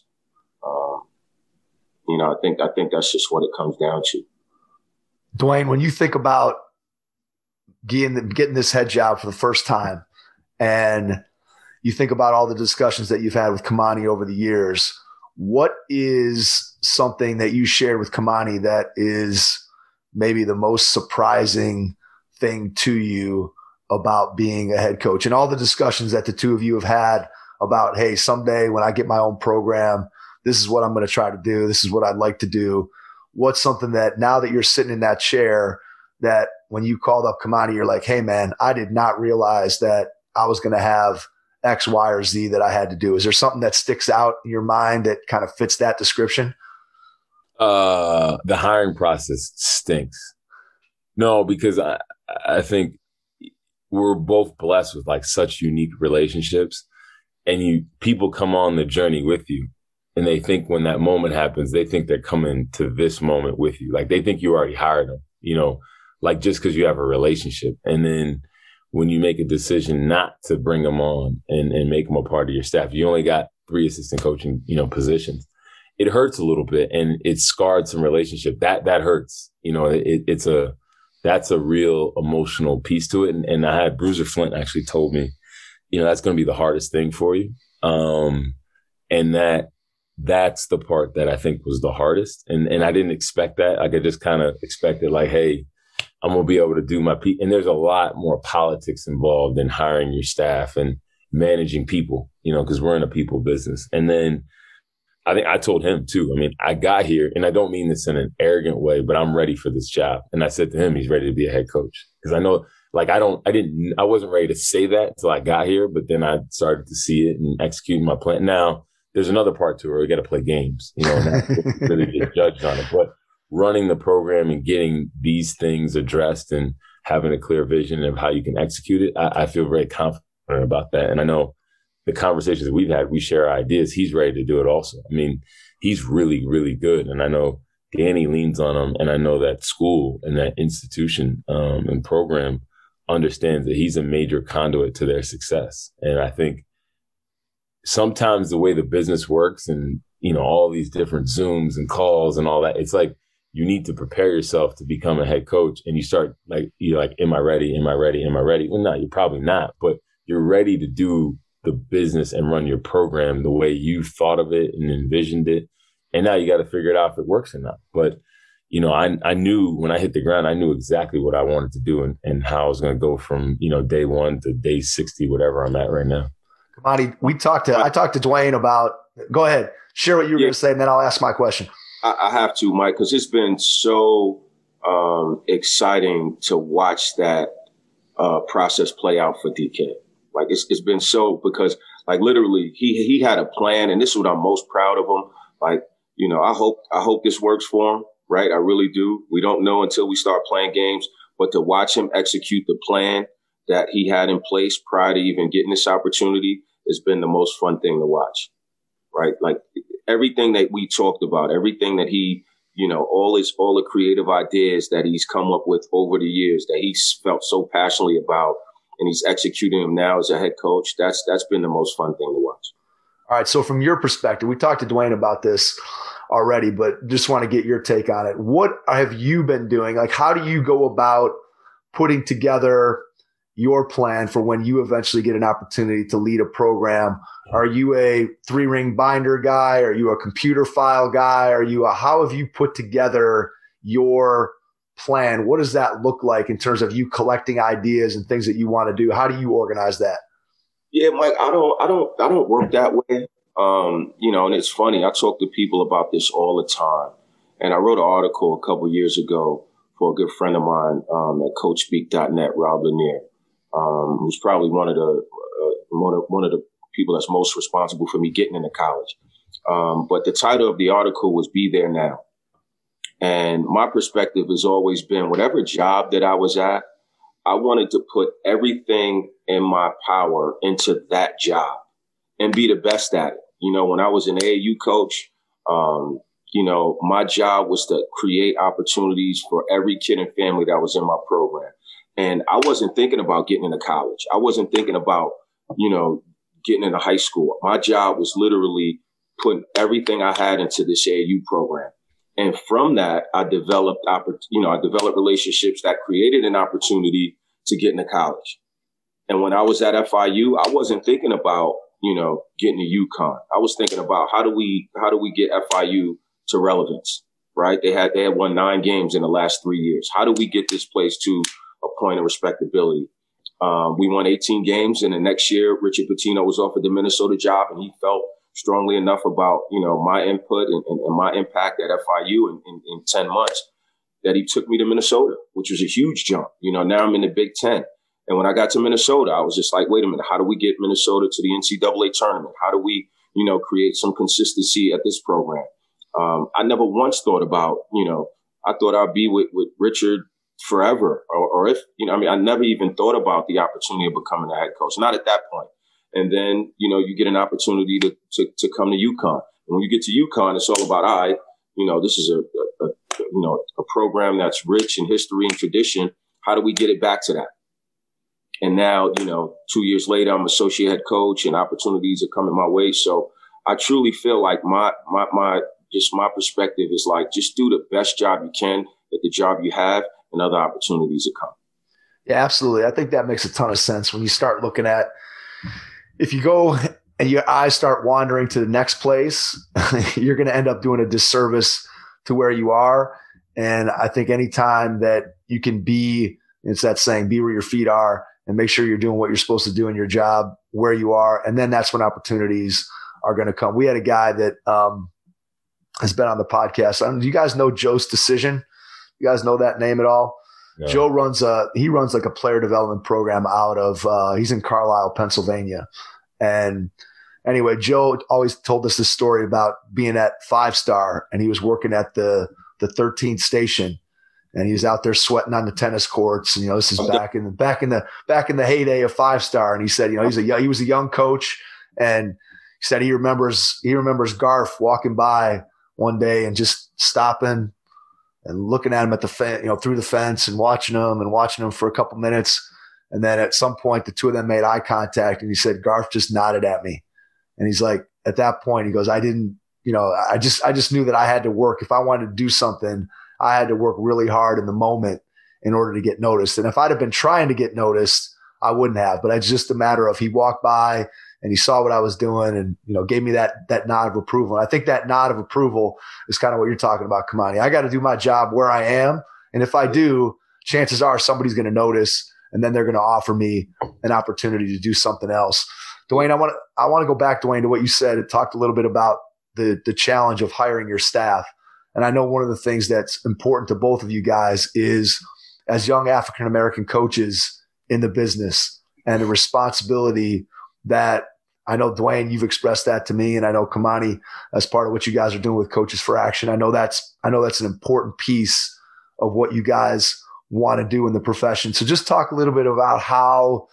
I think that's just what it comes down to. Dwayne, when you think about getting this head job for the first time and you think about all the discussions that you've had with Kamani over the years, what is something that you shared with Kamani that is maybe the most surprising thing to you about being a head coach and all the discussions that the two of you have had about, hey, someday when I get my own program, this is what I'm going to try to do. This is what I'd like to do. What's something that now that you're sitting in that chair that when you called up Kamani, you're like, hey man, I did not realize that I was going to have X, Y, or Z that I had to do. Is there something that sticks out in your mind that kind of fits that description? The hiring process stinks. No, because I think we're both blessed with like such unique relationships, and people come on the journey with you, and they think when that moment happens, they think they're coming to this moment with you. Like they think you already hired them, like just because you have a relationship. And then when you make a decision not to bring them on and make them a part of your staff, you only got 3 assistant coaching, positions. It hurts a little bit, and it scarred some relationship. That hurts. That's a real emotional piece to it. And I had Bruiser Flint actually told me, that's going to be the hardest thing for you. And that's the part that I think was the hardest. And I didn't expect that. Like I just kind of expected like, hey, I'm going to be able to do my and there's a lot more politics involved in hiring your staff and managing people, because we're in a people business. And then I think I told him too, I got here, and I don't mean this in an arrogant way, but I'm ready for this job. And I said to him, he's ready to be a head coach. Because I know, like, I wasn't ready to say that until I got here, but then I started to see it and execute my plan. Now there's another part to it where we got to play games, and not really get judged on it, but running the program and getting these things addressed and having a clear vision of how you can execute it, I feel very confident about that. And I know the conversations we've had, we share ideas. He's ready to do it also. He's really, really good. And I know Danny leans on him. And I know that school and that institution and program understands that he's a major conduit to their success. And I think sometimes the way the business works and, all these different Zooms and calls and all that, it's like you need to prepare yourself to become a head coach. And you start you're like, am I ready? Am I ready? Am I ready? Well, no, you're probably not, but you're ready to do the business and run your program the way you thought of it and envisioned it. And now you got to figure it out if it works or not. But, I knew when I hit the ground, I knew exactly what I wanted to do and how I was going to go from, day 1 to day 60, whatever I'm at right now. Kamani, I talked to Dwayne about, go ahead, share what you were going to say, and then I'll ask my question. I have to, Mike, because it's been so exciting to watch that process play out for DK. Like it's been so, because like literally he had a plan, and this is what I'm most proud of him. Like, I hope this works for him, right? I really do. We don't know until we start playing games, but to watch him execute the plan that he had in place prior to even getting this opportunity has been the most fun thing to watch, right? Like everything that we talked about, everything that he, all the creative ideas that he's come up with over the years that he's felt so passionately about, and he's executing them now as a head coach. That's been the most fun thing to watch. All right. So from your perspective, we talked to Dwayne about this already, but just want to get your take on it. What have you been doing? Like, how do you go about putting together your plan for when you eventually get an opportunity to lead a program? Are you a 3-ring binder guy? Are you a computer file guy? How have you put together your plan? What does that look like in terms of you collecting ideas and things that you want to do? How do you organize that? Yeah, Mike, I don't work that way. And it's funny. I talk to people about this all the time. And I wrote an article a couple years ago for a good friend of mine at CoachSpeak.net, Rob Lanier, who's probably one of the people that's most responsible for me getting into college. But the title of the article was "Be There Now." And my perspective has always been, whatever job that I was at, I wanted to put everything in my power into that job and be the best at it. When I was an AAU coach, my job was to create opportunities for every kid and family that was in my program. And I wasn't thinking about getting into college. I wasn't thinking about, getting into high school. My job was literally putting everything I had into this AAU program. And from that, I developed relationships that created an opportunity to get into college. And when I was at FIU, I wasn't thinking about, getting to UConn. I was thinking about how do we get FIU to relevance, right? They had won 9 games in the last 3 years. How do we get this place to a point of respectability? We won 18 games, and the next year, Richard Pitino was offered the Minnesota job, and he felt strongly enough about, my input and my impact at FIU in 10 months that he took me to Minnesota, which was a huge jump. Now I'm in the Big Ten. And when I got to Minnesota, I was just like, wait a minute, how do we get Minnesota to the NCAA tournament? How do we, create some consistency at this program? I never once thought about, I thought I'd be with Richard forever. Or if, I never even thought about the opportunity of becoming a head coach, not at that point. And then, you get an opportunity to come to UConn. And when you get to UConn, it's all about, this is a program that's rich in history and tradition. How do we get it back to that? And now, 2 years later, I'm associate head coach and opportunities are coming my way. So I truly feel like my perspective is like, just do the best job you can at the job you have, and other opportunities will come. Yeah, absolutely. I think that makes a ton of sense when you start looking at, if you go and your eyes start wandering to the next place, you're going to end up doing a disservice to where you are. And I think anytime that you can be, it's that saying, be where your feet are, and make sure you're doing what you're supposed to do in your job where you are. And then that's when opportunities are going to come. We had a guy that has been on the podcast. Do you guys know Joe's Decision? You guys know that name at all? No. Joe runs like a player development program out of he's in Carlisle, Pennsylvania. And anyway, Joe always told us this story about being at 5-Star, and he was working at the 13th station, and he was out there sweating on the tennis courts. And, this is back in the heyday of 5-Star. And he said, he was a young coach, and he said he remembers Garf walking by one day and just stopping and looking at him at the through the fence and watching him for a couple minutes. And then at some point, the two of them made eye contact, and he said, Garf just nodded at me. And he's like, at that point, he goes, I didn't, I just knew that I had to work. If I wanted to do something, I had to work really hard in the moment in order to get noticed. And if I'd have been trying to get noticed, I wouldn't have. But it's just a matter of, he walked by and he saw what I was doing and, gave me that nod of approval. And I think that nod of approval is kind of what you're talking about, Kamani. I got to do my job where I am. And if I do, chances are somebody's going to notice, and then they're going to offer me an opportunity to do something else. Dwayne, I want to go back, Dwayne, to what you said. It talked a little bit about the challenge of hiring your staff. And I know one of the things that's important to both of you guys is, as young African-American coaches in the business, and the responsibility that I know, Dwayne, you've expressed that to me. And I know, Kamani, as part of what you guys are doing with Coaches for Action, I know that's an important piece of what you guys want to do in the profession. So just talk a little bit about how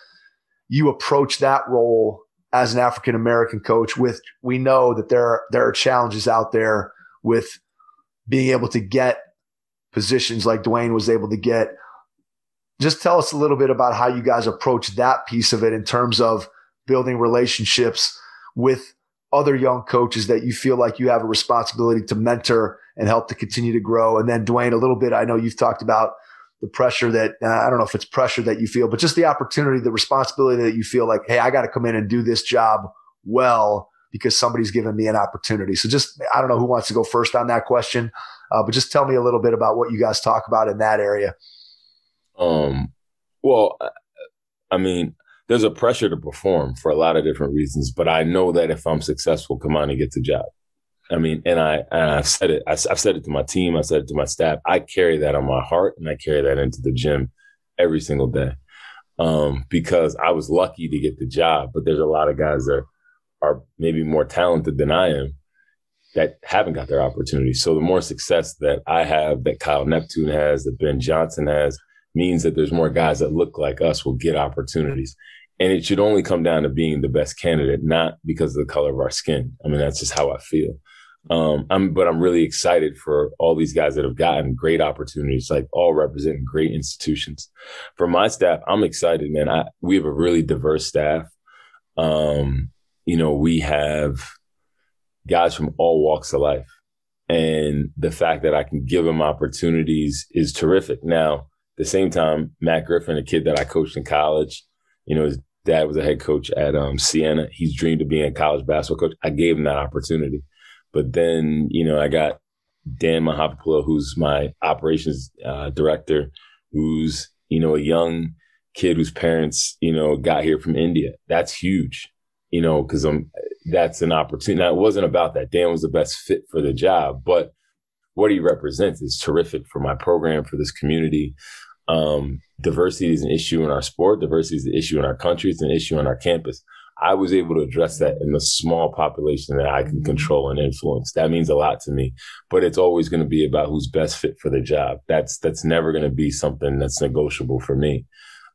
you approach that role as an African-American coach. We know that there are challenges out there with being able to get positions like Dwayne was able to get. Just tell us a little bit about how you guys approach that piece of it in terms of building relationships with other young coaches that you feel like you have a responsibility to mentor and help to continue to grow. And then, Dwayne, a little bit, I know you've talked about the pressure that, I don't know if it's pressure that you feel, but just the opportunity, the responsibility that you feel like, hey, I got to come in and do this job well because somebody's given me an opportunity. So just, I don't know who wants to go first on that question, but just tell me a little bit about what you guys talk about in that area. Well, I mean, there's a pressure to perform for a lot of different reasons, but I know that if I'm successful, Kamani gets a job. I mean, and I've said it. I've said it to my team. I've said it to my staff. I carry that on my heart, and I carry that into the gym every single day, because I was lucky to get the job. But there's a lot of guys that are maybe more talented than I am that haven't got their opportunity. So the more success that I have, that Kyle Neptune has, that Ben Johnson has, means that there's more guys that look like us will get opportunities. And it should only come down to being the best candidate, not because of the color of our skin. I mean, that's just how I feel. But I'm really excited for all these guys that have gotten great opportunities, like all representing great institutions. For my staff, I'm excited, man. We have a really diverse staff. We have guys from all walks of life. And the fact that I can give them opportunities is terrific. Now, at the same time, Matt Griffin, a kid that I coached in college, his dad was a head coach at Siena. He's dreamed of being a college basketball coach. I gave him that opportunity. But then, I got Dan Mahapapula, who's my operations director, who's, a young kid whose parents, got here from India. That's huge, because that's an opportunity. Now, it wasn't about that. Dan was the best fit for the job, but what he represents is terrific for my program, for this community. Diversity is an issue in our sport. Diversity is an issue in our country. It's an issue on our campus. I was able to address that in the small population that I can control and influence. That means a lot to me, but it's always going to be about who's best fit for the job. That's never going to be something that's negotiable for me.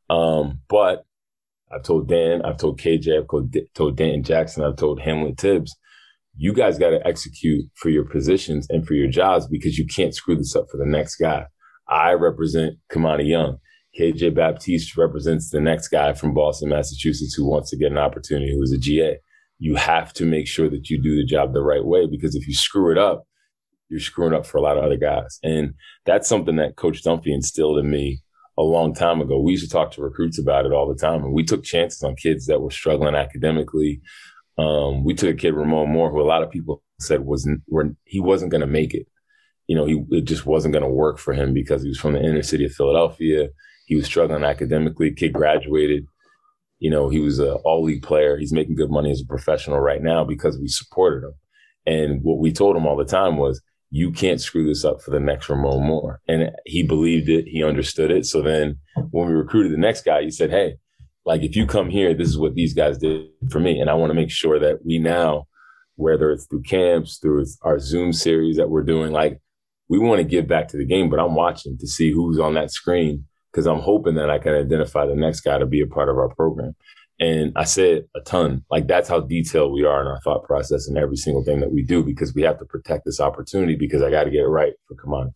But I've told Dan, I've told KJ, I've told Dan Jackson, I've told Hamlet Tibbs, you guys got to execute for your positions and for your jobs because you can't screw this up for the next guy. I represent Kamani Young. KJ Baptiste represents the next guy from Boston, Massachusetts, who wants to get an opportunity, who's a GA. You have to make sure that you do the job the right way, because if you screw it up, you're screwing up for a lot of other guys. And that's something that Coach Dunphy instilled in me a long time ago. We used to talk to recruits about it all the time, and we took chances on kids that were struggling academically. We took a kid, Ramon Moore, who a lot of people said he wasn't going to make it. It just wasn't going to work for him because he was from the inner city of Philadelphia. He was struggling academically. Kid graduated. He was an all-league player. He's making good money as a professional right now because we supported him. And what we told him all the time was, you can't screw this up for the next Ramon Moore. And he believed it. He understood it. So then when we recruited the next guy, he said, hey, if you come here, this is what these guys did for me. And I want to make sure that we now, whether it's through camps, through our Zoom series that we're doing, we want to give back to the game, but I'm watching to see who's on that screen, because I'm hoping that I can identify the next guy to be a part of our program. And I said a ton. That's how detailed we are in our thought process and every single thing that we do, because we have to protect this opportunity, because I got to get it right for Kamani.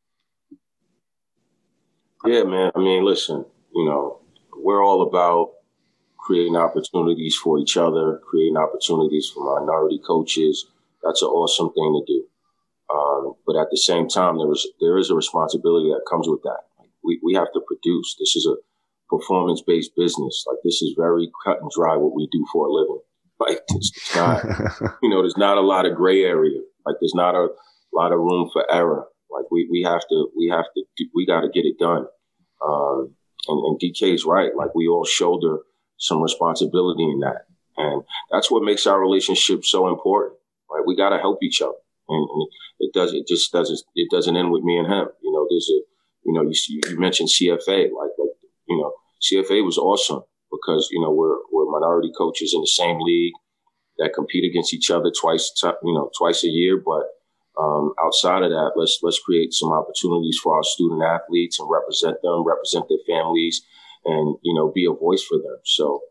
Yeah, man. I mean, listen, we're all about creating opportunities for each other, creating opportunities for minority coaches. That's an awesome thing to do. But at the same time, there is a responsibility that comes with that. We have to produce. This is a performance-based business. This is very cut and dry what we do for a living. It's not, there's not a lot of gray area. There's not a lot of room for error. We got to get it done. And DK's right. We all shoulder some responsibility in that. And that's what makes our relationship so important, right? We got to help each other. And it doesn't end with me and him. You mentioned CFA, CFA was awesome because, we're minority coaches in the same league that compete against each other twice a year. But outside of that, let's create some opportunities for our student athletes and represent them, represent their families, and, be a voice for them. So,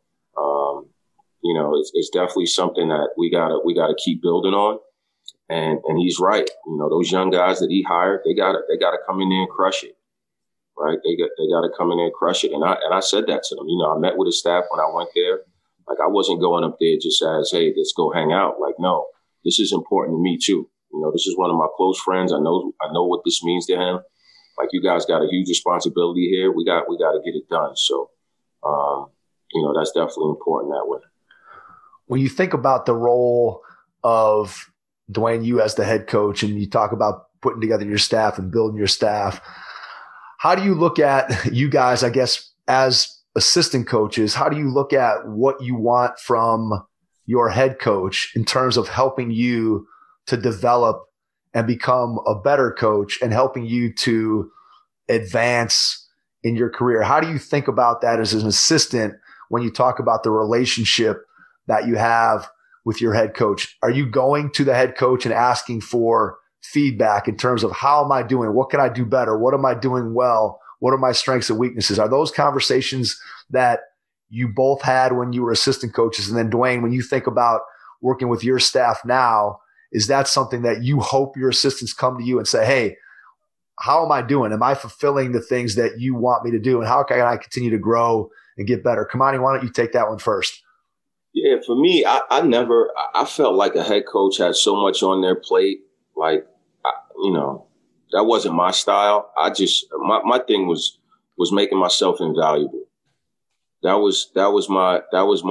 it's definitely something that we gotta keep building on. And he's right. Those young guys that he hired, they gotta come in there and crush it. Right. They got to come in there and crush it. And I said that to them. I met with his staff when I went there. I wasn't going up there just as, hey, let's go hang out. No, this is important to me too. This is one of my close friends. I know what this means to him. like, you guys got a huge responsibility here. We got to get it done. So, that's definitely important that way. When you think about the role of Dwayne, you as the head coach, and you talk about putting together your staff and building your staff, how do you look at you guys, I guess, as assistant coaches? How do you look at what you want from your head coach in terms of helping you to develop and become a better coach and helping you to advance in your career? How do you think about that as an assistant when you talk about the relationship that you have with your head coach? Are you going to the head coach and asking for feedback in terms of how am I doing? What can I do better? What am I doing well? What are my strengths and weaknesses? Are those conversations that you both had when you were assistant coaches? And then Dwayne, when you think about working with your staff now, is that something that you hope your assistants come to you and say, hey, how am I doing? Am I fulfilling the things that you want me to do? And how can I continue to grow and get better? Kamani, why don't you take that one first? Yeah, for me, I felt like a head coach had so much on their plate. Like, that wasn't my style. My thing was making myself invaluable. That was my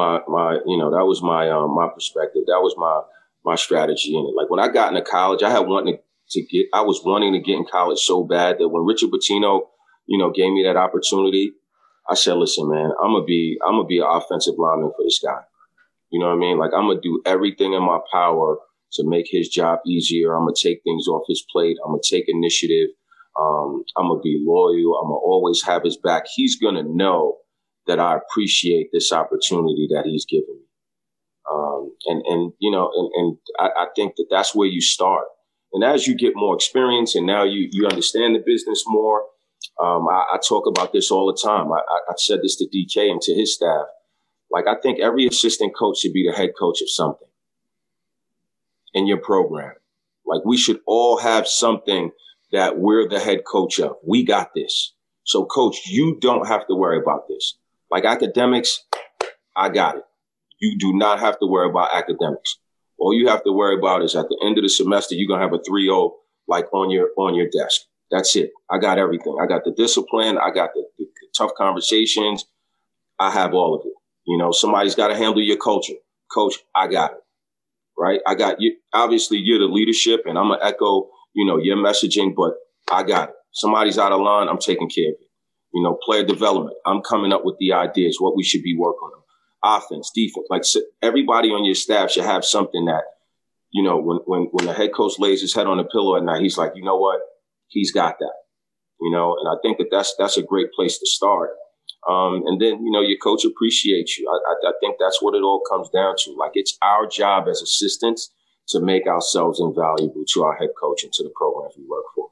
perspective. That was my strategy in it. Like, when I got into college, I was wanting to get in college so bad that when Richard Pitino, gave me that opportunity, I said, listen, man, I'm gonna be an offensive lineman for this guy. You know what I mean? Like, I'm gonna do everything in my power to make his job easier. I'm gonna take things off his plate. I'm gonna take initiative. I'm gonna be loyal. I'm gonna always have his back. He's gonna know that I appreciate this opportunity that he's given me. I think that that's where you start. And as you get more experience and now you understand the business more, I talk about this all the time. I said this to DK and to his staff. Like, I think every assistant coach should be the head coach of something in your program. Like, we should all have something that we're the head coach of. We got this. So, coach, you don't have to worry about this. Like, academics, I got it. You do not have to worry about academics. All you have to worry about is at the end of the semester, you're going to have a 3.0 like on your desk. That's it. I got everything. I got the discipline. I got the tough conversations. I have all of it. Somebody's got to handle your culture. Coach, I got it. Right? I got you. Obviously, you're the leadership, and I'm going to echo, your messaging, but I got it. Somebody's out of line. I'm taking care of it. Player development. I'm coming up with the ideas, what we should be working on. Offense, defense. Like, everybody on your staff should have something that, when the head coach lays his head on the pillow at night, he's like, you know what? He's got that. And I think that's a great place to start. And then, your coach appreciates you. I think that's what it all comes down to. Like, it's our job as assistants to make ourselves invaluable to our head coach and to the programs we work for.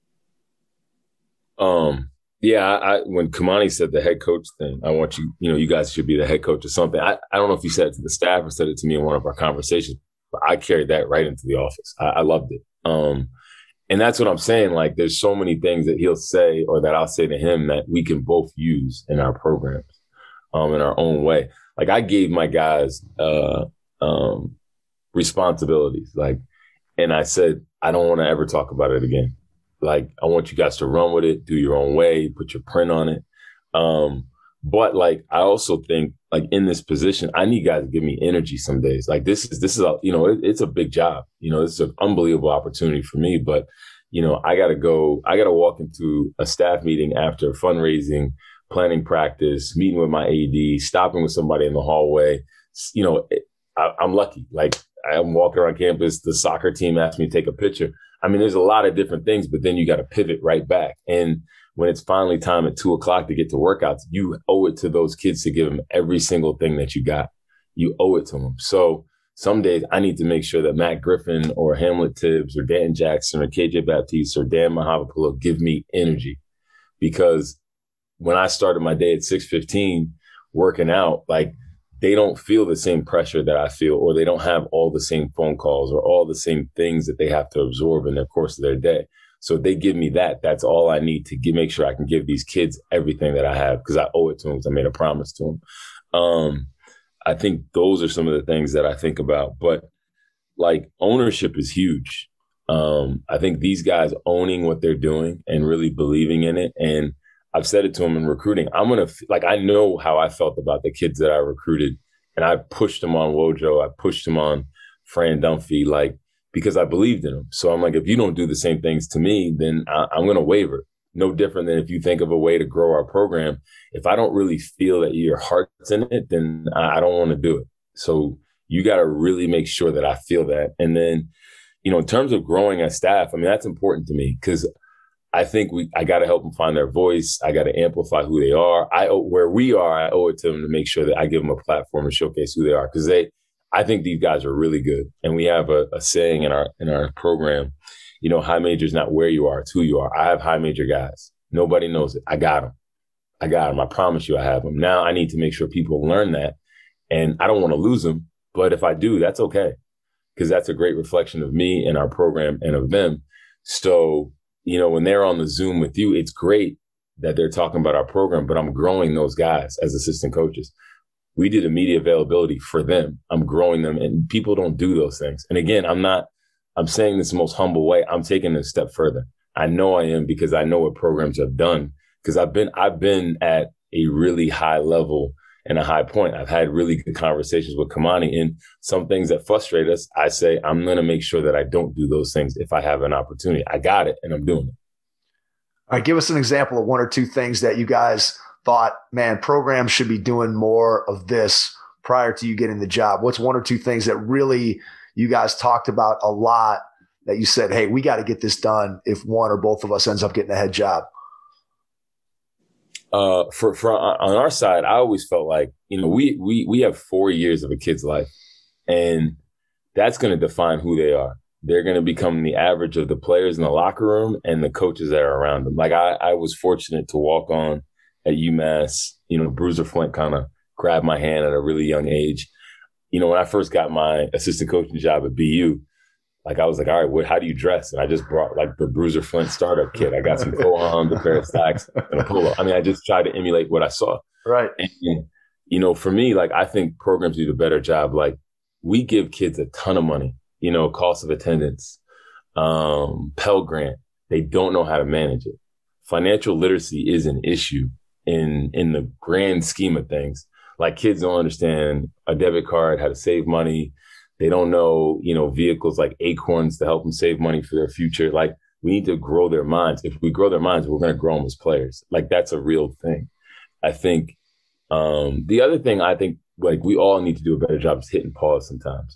When Kamani said the head coach thing, I want you, you guys should be the head coach or something. I don't know if you said it to the staff or said it to me in one of our conversations, but I carried that right into the office. I loved it. And that's what I'm saying. Like, there's so many things that he'll say or that I'll say to him that we can both use in our programs, in our own way. Like, I gave my guys, responsibilities. Like, and I said, I don't want to ever talk about it again. Like, I want you guys to run with it, do your own way, put your print on it. But like, I also think, like, in this position, I need guys to give me energy some days. Like, this is it's a big job. It's an unbelievable opportunity for me. But, I got to walk into a staff meeting after fundraising, planning practice, meeting with my AD, stopping with somebody in the hallway. I'm lucky. Like, I'm walking around campus. The soccer team asked me to take a picture. I mean, there's a lot of different things, but then you got to pivot right back. And when it's finally time at 2:00 to get to workouts, you owe it to those kids to give them every single thing that you got. You owe it to them. So some days I need to make sure that Matt Griffin or Hamlet Tibbs or Dan Jackson or KJ Baptiste or Dan Mahavapallo give me energy, because when I started my day at 6:15 working out, like, they don't feel the same pressure that I feel, or they don't have all the same phone calls or all the same things that they have to absorb in the course of their day. So they give me that. That's all I need to make sure I can give these kids everything that I have, because I owe it to them, because I made a promise to them. I think those are some of the things that I think about. But like, ownership is huge. I think these guys owning what they're doing and really believing in it. And I've said it to them in recruiting. I know how I felt about the kids that I recruited, and I pushed them on Wojo. I pushed them on Fran Dunphy, because I believed in them. So I'm like, if you don't do the same things to me, then I'm going to waver. No different than if you think of a way to grow our program. If I don't really feel that your heart's in it, then I don't want to do it. So you got to really make sure that I feel that. And then, in terms of growing as staff, that's important to me because I think I got to help them find their voice. I got to amplify who they are. I owe it to them to make sure that I give them a platform to showcase who they are because I think these guys are really good. And we have a saying in our program, high major is not where you are, it's who you are. I have high major guys. Nobody knows it. I got them. I promise you I have them. Now I need to make sure people learn that. And I don't want to lose them. But if I do, that's okay. Because that's a great reflection of me and our program and of them. So, when they're on the Zoom with you, it's great that they're talking about our program, but I'm growing those guys as assistant coaches. We did a media availability for them. I'm growing them, and people don't do those things. And again, I'm saying this in the most humble way. I'm taking it a step further. I know I am because I know what programs have done because I've been at a really high level and a high point. I've had really good conversations with Kamani, and some things that frustrate us, I say, I'm going to make sure that I don't do those things if I have an opportunity. I got it, and I'm doing it. All right, give us an example of one or two things that you guys thought, man, programs should be doing more of this prior to you getting the job. What's one or two things that really you guys talked about a lot that you said, hey, we got to get this done if one or both of us ends up getting a head job? On our side, I always felt like, we have 4 years of a kid's life, and that's going to define who they are. They're going to become the average of the players in the locker room and the coaches that are around them. Like I was fortunate to walk on at UMass, Bruiser Flint kind of grabbed my hand at a really young age. When I first got my assistant coaching job at BU, I was like, all right, how do you dress? And I just brought the Bruiser Flint startup kit. I got some Kohan, a pair of slacks, and a polo. I just tried to emulate what I saw. Right. And, for me, I think programs do a better job. We give kids a ton of money, cost of attendance, Pell Grant. They don't know how to manage it. Financial literacy is an issue in the grand scheme of things. Kids don't understand a debit card, how to save money. They don't know, vehicles like Acorns to help them save money for their future. We need to grow their minds. If we grow their minds, we're going to grow them as players. That's a real thing. I think the other thing I think we all need to do a better job is hitting pause sometimes.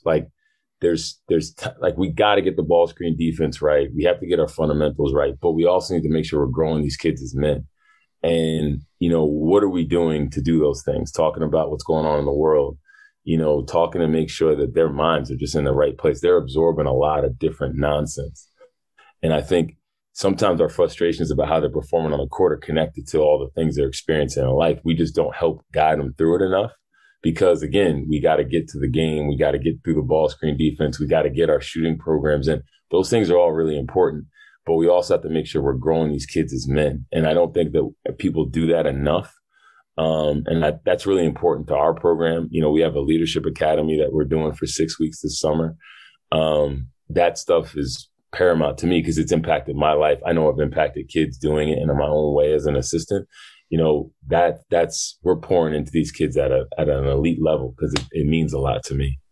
We got to get the ball screen defense right. We have to get our fundamentals right, but we also need to make sure we're growing these kids as men. And, what are we doing to do those things? Talking about what's going on in the world. Talking to make sure that their minds are just in the right place. They're absorbing a lot of different nonsense. And I think sometimes our frustrations about how they're performing on the court are connected to all the things they're experiencing in life. We just don't help guide them through it enough because, again, we got to get to the game. We got to get through the ball screen defense. We got to get our shooting programs in. Those things are all really important, but we also have to make sure we're growing these kids as men. And I don't think that people do that enough. And that's really important to our program. We have a leadership academy that we're doing for 6 weeks this summer. That stuff is paramount to me because it's impacted my life. I know I've impacted kids doing it in my own way as an assistant. We're pouring into these kids at an elite level because it means a lot to me.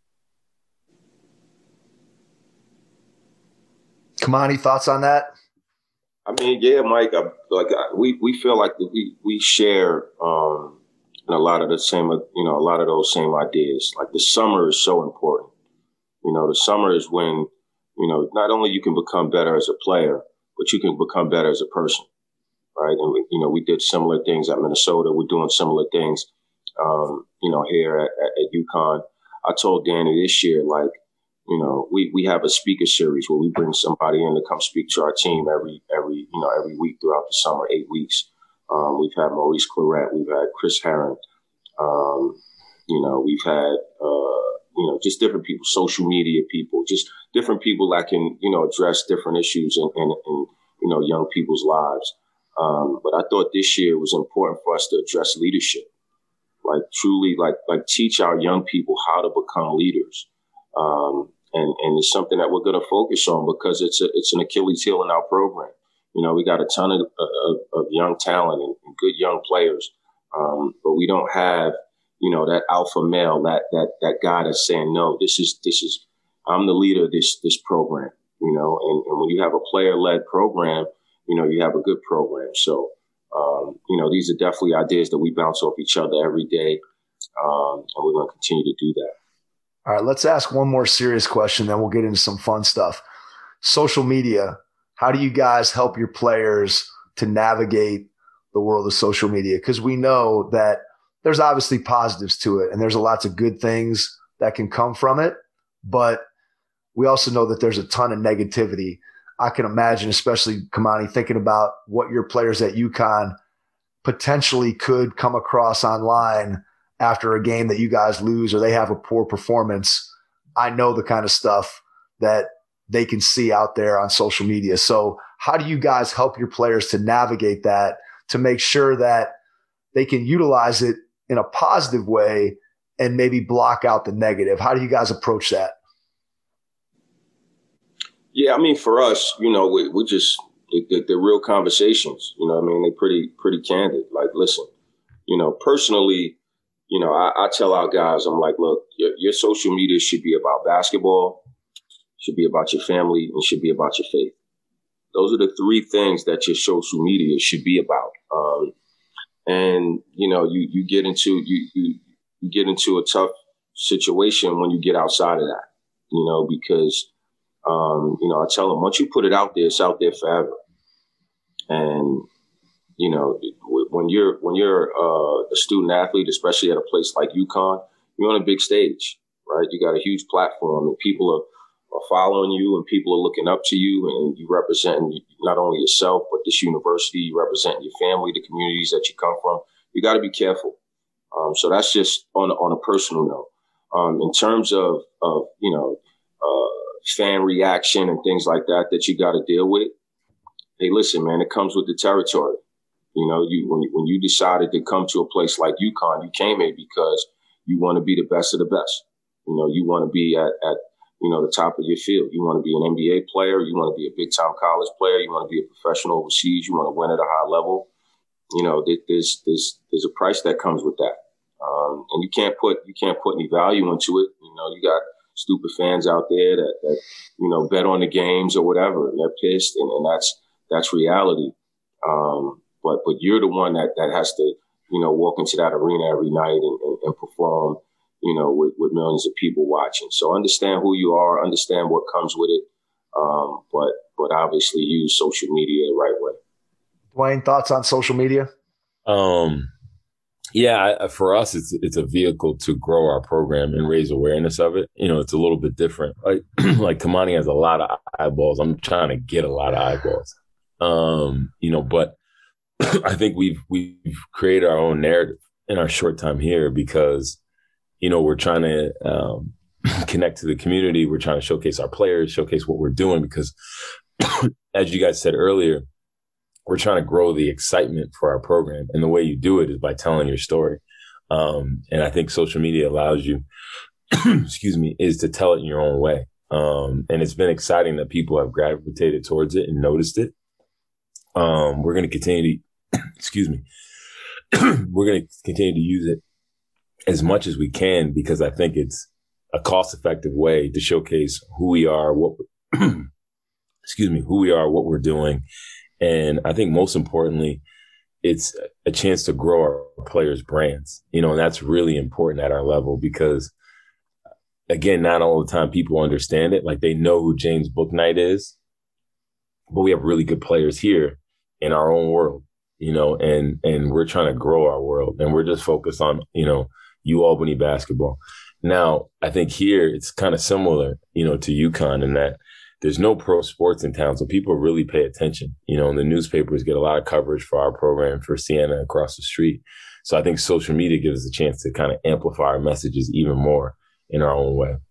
Kamani, thoughts on that? Yeah, Mike. We feel like we share a lot of the same, a lot of those same ideas. The summer is so important. The summer is when not only you can become better as a player, but you can become better as a person, right? And we did similar things at Minnesota. We're doing similar things, here at UConn. I told Danny this year, we have a speaker series where we bring somebody in to come speak to our team every week throughout the summer, 8 weeks. We've had Maurice Claret, we've had Chris Herron, we've had just different people, social media people, just different people that can address different issues in young people's lives. But I thought this year was important for us to address leadership, truly teach our young people how to become leaders. And it's something that we're going to focus on because it's an Achilles heel in our program. You know, we got a ton of young talent and good young players, but we don't have, you know, that alpha male, that guy that's saying, no, this is I'm the leader of this program. You know, and when you have a player-led program, you know, you have a good program. So, you know, these are definitely ideas that we bounce off each other every day, and we're going to continue to do that. All right, let's ask one more serious question, then we'll get into some fun stuff. Social media, how do you guys help your players to navigate the world of social media? Because we know that there's obviously positives to it, and there's lots of good things that can come from it, but we also know that there's a ton of negativity. I can imagine, especially Kamani, thinking about what your players at UConn potentially could come across online after a game that you guys lose or they have a poor performance. I know the kind of stuff that they can see out there on social media. So how do you guys help your players to navigate that, to make sure that they can utilize it in a positive way and maybe block out the negative? How do you guys approach that? Yeah, I mean, for us, you know, we just the real conversations. You know, I mean, they're pretty candid. Like, listen, you know, personally, you know, I tell our guys, I'm like, look, your social media should be about basketball, should be about your family, and should be about your faith. Those are the three things that your social media should be about. And you know, you get into you get into a tough situation when you get outside of that. You know, because you know, I tell them, once you put it out there, it's out there forever. And, you know, when you're a student athlete, especially at a place like UConn, you're on a big stage, right? You got a huge platform and people are following you and people are looking up to you, and you represent not only yourself, but this university, you represent your family, the communities that you come from. You got to be careful. So that's just on a personal note. In terms of you know, fan reaction and things like that you got to deal with. Hey, listen, man, it comes with the territory. You know, when you decided to come to a place like UConn, you came here because you want to be the best of the best. You know, you want to be at you know, the top of your field. You want to be an NBA player. You want to be a big time college player. You want to be a professional overseas. You want to win at a high level. You know, there's a price that comes with that, and you can't put any value into it. You know, you got stupid fans out there that you know, bet on the games or whatever, and they're pissed, and that's reality. But you're the one that has to, you know, walk into that arena every night and perform, you know, with millions of people watching. So understand who you are, understand what comes with it, but obviously use social media the right way. Dwayne, thoughts on social media? Yeah, for us, it's a vehicle to grow our program and raise awareness of it. You know, it's a little bit different. Like Kamani has a lot of eyeballs. I'm trying to get a lot of eyeballs. You know, but I think we've created our own narrative in our short time here because, you know, we're trying to connect to the community. We're trying to showcase our players, showcase what we're doing because, as you guys said earlier, we're trying to grow the excitement for our program. And the way you do it is by telling your story. And I think social media allows you, is to tell it in your own way. And it's been exciting that people have gravitated towards it and noticed it. We're going to continue to, we're going to continue to use it as much as we can because I think it's a cost-effective way to showcase who we are, what we're doing. And I think most importantly, it's a chance to grow our players' brands, you know, and that's really important at our level because, again, not all the time people understand it. Like they know who James Bouknight is, but we have really good players here in our own world, you know, and we're trying to grow our world and we're just focused on, you know, UAlbany basketball. Now, I think here it's kind of similar, you know, to UConn in that there's no pro sports in town, so people really pay attention. You know, and the newspapers get a lot of coverage for our program for Siena across the street. So I think social media gives us a chance to kind of amplify our messages even more in our own way.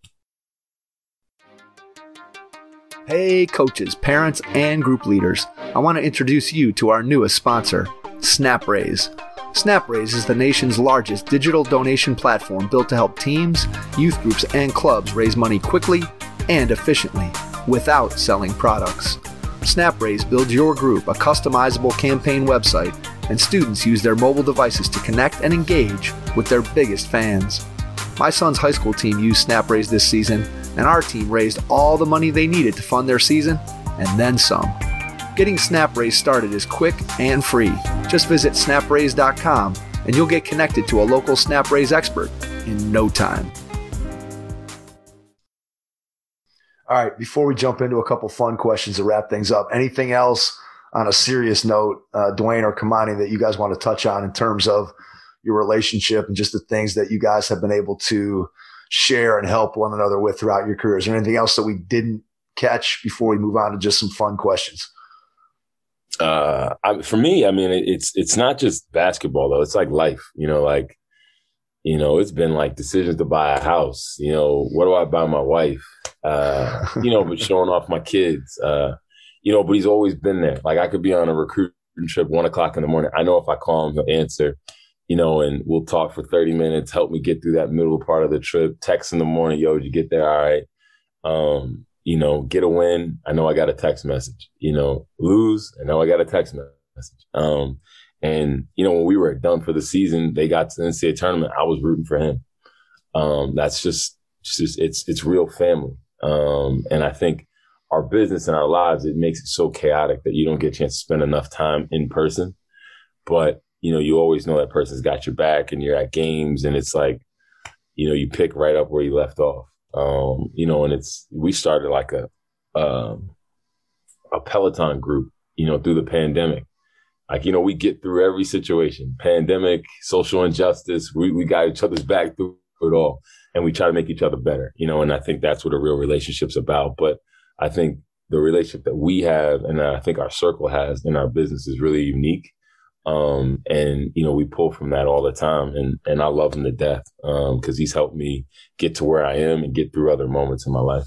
Hey, coaches, parents, and group leaders. I want to introduce you to our newest sponsor, SnapRaise. SnapRaise is the nation's largest digital donation platform built to help teams, youth groups, and clubs raise money quickly and efficiently without selling products. SnapRaise builds your group a customizable campaign website, and students use their mobile devices to connect and engage with their biggest fans. My son's high school team used SnapRaise this season, and our team raised all the money they needed to fund their season, and then some. Getting SnapRaise started is quick and free. Just visit snapraise.com and you'll get connected to a local SnapRaise expert in no time. All right, before we jump into a couple fun questions to wrap things up, anything else on a serious note, Dwayne or Kamani, that you guys want to touch on in terms of your relationship and just the things that you guys have been able to share and help one another with throughout your careers? Is there anything else that we didn't catch before we move on to just some fun questions? For me, I mean, it's not just basketball though. It's like life, it's been like decisions to buy a house, what do I buy my wife? But showing off my kids, but he's always been there. Like I could be on a recruiting trip 1:00 in the morning. I know if I call him, he'll answer, and we'll talk for 30 minutes, help me get through that middle part of the trip, text in the morning, yo, did you get there? All right. Get a win. I know I got a text message, lose. I know I got a text message. And when we were done for the season, they got to the NCAA tournament. I was rooting for him. That's just it's real family. And I think our business and our lives, it makes it so chaotic that you don't get a chance to spend enough time in person. But, you always know that person's got your back and you're at games and it's like, you pick right up where you left off. And we started like a Peloton group, through the pandemic. Like, we get through every situation, pandemic, social injustice. We got each other's back through it all. And we try to make each other better, and I think that's what a real relationship's about. But I think the relationship that we have and I think our circle has in our business is really unique. And we pull from that all the time. And I love him to death because he's helped me get to where I am and get through other moments in my life.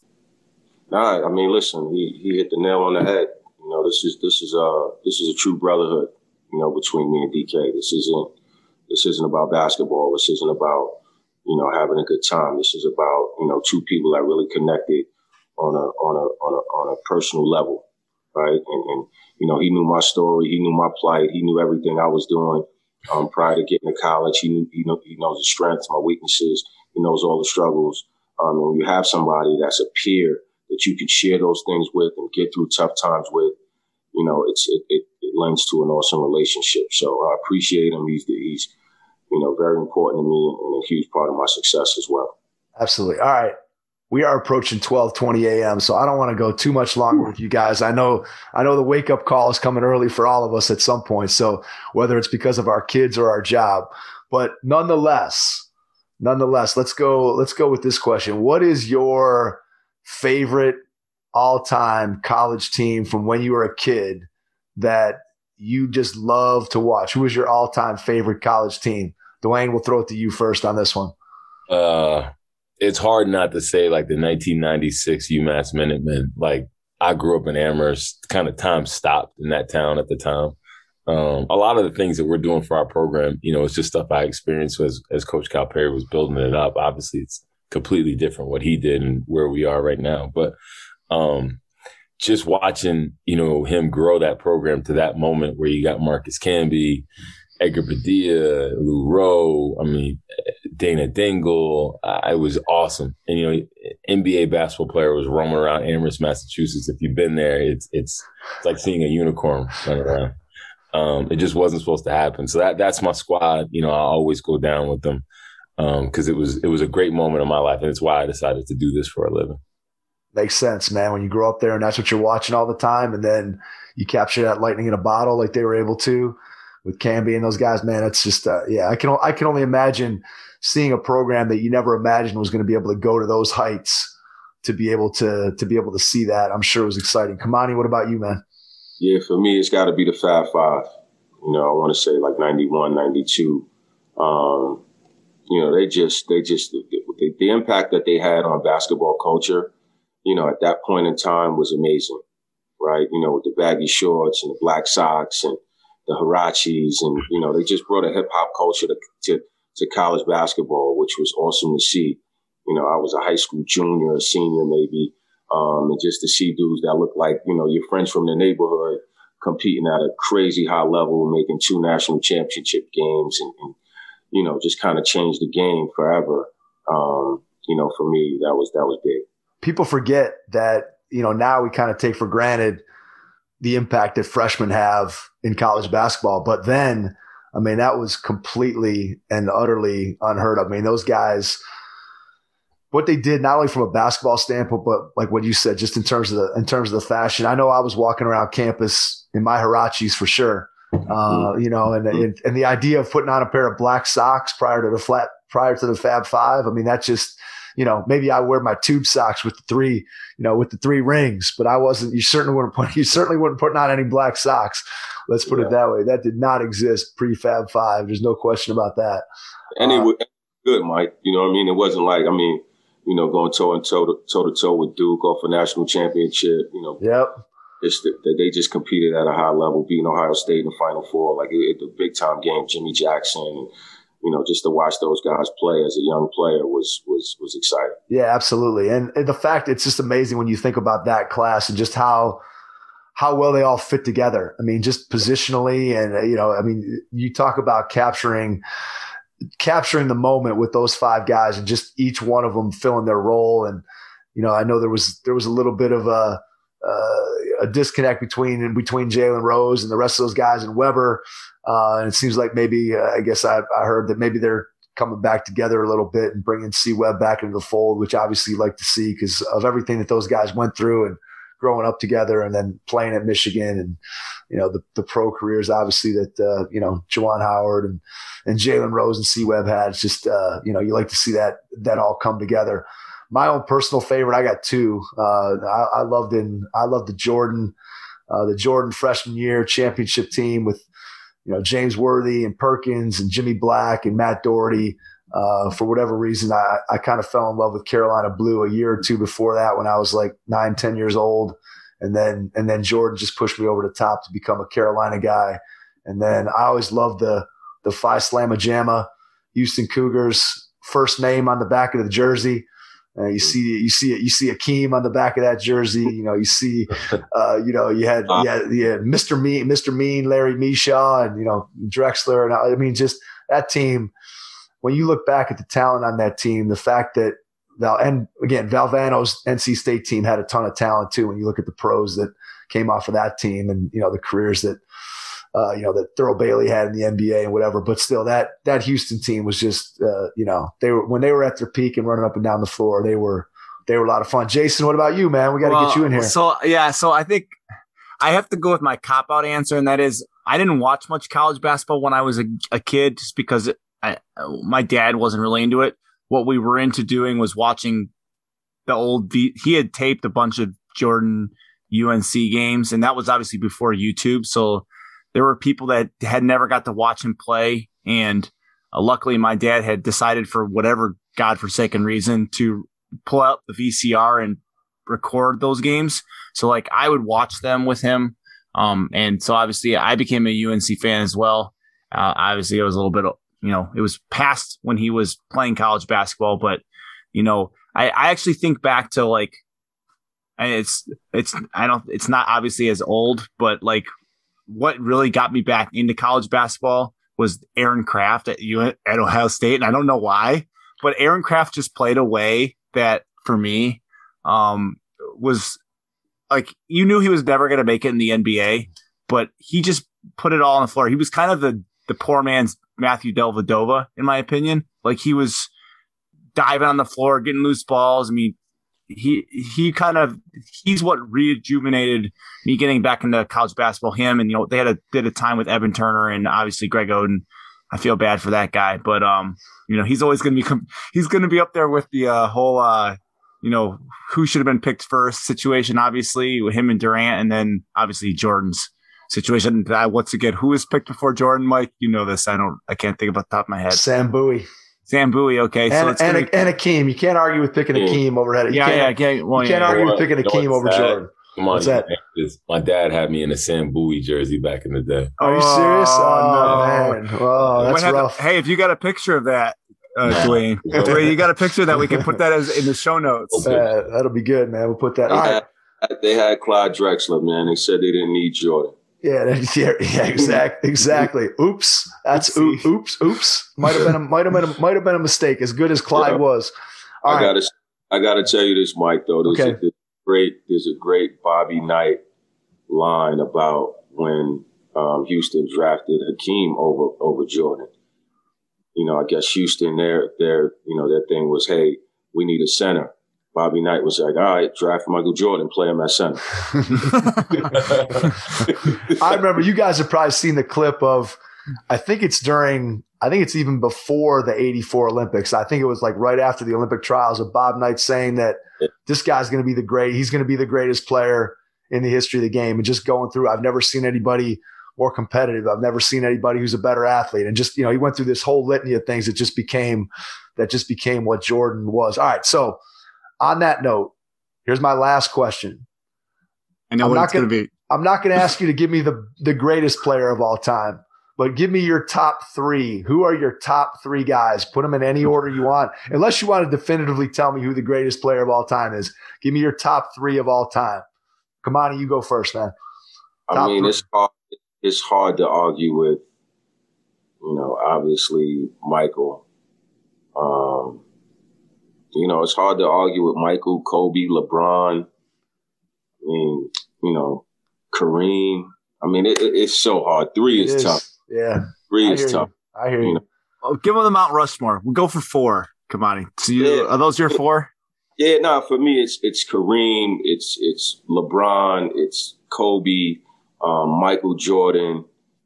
Nah, I mean, listen, he hit the nail on the head. This is a true brotherhood, between me and DK. This isn't about basketball. This isn't about, having a good time. This is about, two people that really connected on a personal level, right? And he knew my story, he knew my plight, he knew everything I was doing prior to getting to college. He knows the strengths, my weaknesses. He knows all the struggles. And when you have somebody that's a peer that you can share those things with and get through tough times with, it lends to an awesome relationship. So I appreciate him. He's very important to me and a huge part of my success as well. Absolutely. All right. We are approaching 12:20 a.m., so I don't want to go too much longer with you guys. I know the wake-up call is coming early for all of us at some point, so whether it's because of our kids or our job. But nonetheless, let's go with this question. What is your favorite all-time college team from when you were a kid that you just love to watch? Who is your all-time favorite college team? Dwayne, we'll throw it to you first on this one. It's hard not to say like the 1996 UMass Minutemen. Like I grew up in Amherst, kind of time stopped in that town at the time. A lot of the things that we're doing for our program, it's just stuff I experienced as Coach Calipari was building it up. Obviously, it's completely different what he did and where we are right now. But just watching, him grow that program to that moment where you got Marcus Camby, Edgar Padilla, Lou Rowe, Dana Dingle. It was awesome. And, NBA basketball player was roaming around Amherst, Massachusetts. If you've been there, it's like seeing a unicorn run around. It just wasn't supposed to happen. So that's my squad. I always go down with them because it was a great moment in my life. And it's why I decided to do this for a living. Makes sense, man. When you grow up there and that's what you're watching all the time, and then you capture that lightning in a bottle like they were able to with Camby and those guys, man, it's just, I can only imagine seeing a program that you never imagined was going to be able to go to those heights to be able to see that. I'm sure it was exciting. Kamani, what about you, man? Yeah, for me, it's got to be the Fab Five. I want to say like 91, 92. The impact that they had on basketball culture, at that point in time was amazing, right? With the baggy shorts and the black socks and the Huaraches, and they just brought a hip hop culture to college basketball, which was awesome to see. I was a high school junior or senior maybe. And just to see dudes that look like, your friends from the neighborhood competing at a crazy high level, making 2 national championship games and just kind of changed the game forever. For me, that was big. People forget that, now we kind of take for granted the impact that freshmen have in college basketball. But then, that was completely and utterly unheard of. Those guys, what they did, not only from a basketball standpoint, but like what you said, just in terms of the fashion. I know I was walking around campus in my Huaraches for sure. And the idea of putting on a pair of black socks prior to the Fab Five. That just, maybe I wear my tube socks with the 3 rings, but I wasn't. You certainly wouldn't put on any black socks. Let's put it that way. That did not exist pre Fab Five. There's no question about that. And it was good, Mike. You know what I mean? It wasn't like going toe to toe with Duke off a national championship. Yep. They just competed at a high level, beating Ohio State in the Final Four, like the big time game. Jimmy Jackson, and just to watch those guys play as a young player was exciting. Yeah, absolutely. And the fact, it's just amazing when you think about that class and just how well they all fit together. Just positionally, and you talk about capturing the moment with those 5 guys and just each one of them filling their role. And I know there was a little bit of a disconnect between Jalen Rose and the rest of those guys and Weber. And it seems like maybe, I guess I heard that maybe they're coming back together a little bit and bringing C-Webb back into the fold, which obviously you like to see because of everything that those guys went through and growing up together and then playing at Michigan and, the pro careers, obviously that, Juwan Howard and Jalen Rose and C-Webb had. It's just, you like to see that all come together. My own personal favorite, I got 2. I loved the Jordan freshman year championship team with, James Worthy and Perkins and Jimmy Black and Matt Doherty. For whatever reason, I kind of fell in love with Carolina Blue a year or 2 before that when I was like 9, 10 years old. And then Jordan just pushed me over the top to become a Carolina guy. And then I always loved the Phi Slamma Jamma Houston Cougars first name on the back of the jersey. You see Akeem on the back of that jersey. You see, you had Mr. Mean, Larry Mishaw, and Drexler, and just that team. When you look back at the talent on that team, the fact that Valvano's NC State team had a ton of talent too. When you look at the pros that came off of that team, and the careers that that Thurl Bailey had in the NBA and whatever, but still that Houston team was just, when they were at their peak and running up and down the floor, they were a lot of fun. Jason, what about you, man? We got to get you in here. So I think I have to go with my cop-out answer, and that is I didn't watch much college basketball when I was a kid just because my dad wasn't really into it. What we were into doing was watching he had taped a bunch of Jordan UNC games, and that was obviously before YouTube. So there were people that had never got to watch him play. And luckily my dad had decided for whatever godforsaken reason to pull out the VCR and record those games. So like I would watch them with him. And so obviously I became a UNC fan as well. Obviously it was a little bit, it was past when he was playing college basketball, but I actually think back to like, it's not obviously as old, but like what really got me back into college basketball was Aaron Craft at Ohio State. And I don't know why, but Aaron Craft just played a way that for me, was like, you knew he was never going to make it in the NBA, but he just put it all on the floor. He was kind of the poor man's Matthew Dellavedova, in my opinion. Like he was diving on the floor, getting loose balls. I mean, he's what rejuvenated me getting back into college basketball. Him and they did a time with Evan Turner and obviously Greg Oden. I feel bad for that guy, but he's always going to be up there with the whole who should have been picked first situation. Obviously with him and Durant, and then obviously Jordan's situation. Once again, who was picked before Jordan, Mike? You know this. I can't think about the top of my head. Sam Bowie. Okay. And Akeem. You can't argue with picking Akeem over Head. You can't argue with picking Akeem over Jordan. Come on, what's that? My dad had me in a Sam Bowie jersey back in the day. Are you serious? Oh, no, man. Oh, that's rough. Hey, if you got a picture of that, Dwayne. Dwayne, you got a picture that we can put that as in the show notes. That'll be good, man. We'll put that. They had Clyde Drexler, man. They said they didn't need Jordan. Yeah, exactly. Oops, that's oops. Might have been a mistake. As good as Clyde was. I gotta tell you this, Mike. Though there's a great Bobby Knight line about when Houston drafted Hakeem over Jordan. I guess Houston, their thing was, hey, we need a center. Bobby Knight was like, all right, draft Michael Jordan, play him at center. I remember you guys have probably seen the clip of, I think it's even before the 84 Olympics. I think it was like right after the Olympic trials of Bob Knight saying that this guy's going to be he's going to be the greatest player in the history of the game. And just going through, I've never seen anybody more competitive. I've never seen anybody who's a better athlete. And just, he went through this whole litany of things that just became what Jordan was. All right. So on that note, here's my last question. I know what it's going to be. I'm not going to ask you to give me the greatest player of all time, but give me your top three. Who are your top three guys? Put them in any order you want. Unless you want to definitively tell me who the greatest player of all time is. Give me your top three of all time. Kamani, you go first, man. It's hard to argue with, obviously Michael. It's hard to argue with Michael, Kobe, LeBron. Kareem. It's so hard. Three is tough. Yeah. Three is tough. I hear you. Oh, give them the Mount Rushmore. We'll go for four. Kamani. So are those your four? Yeah, no, for me it's Kareem, it's LeBron, it's Kobe, Michael Jordan.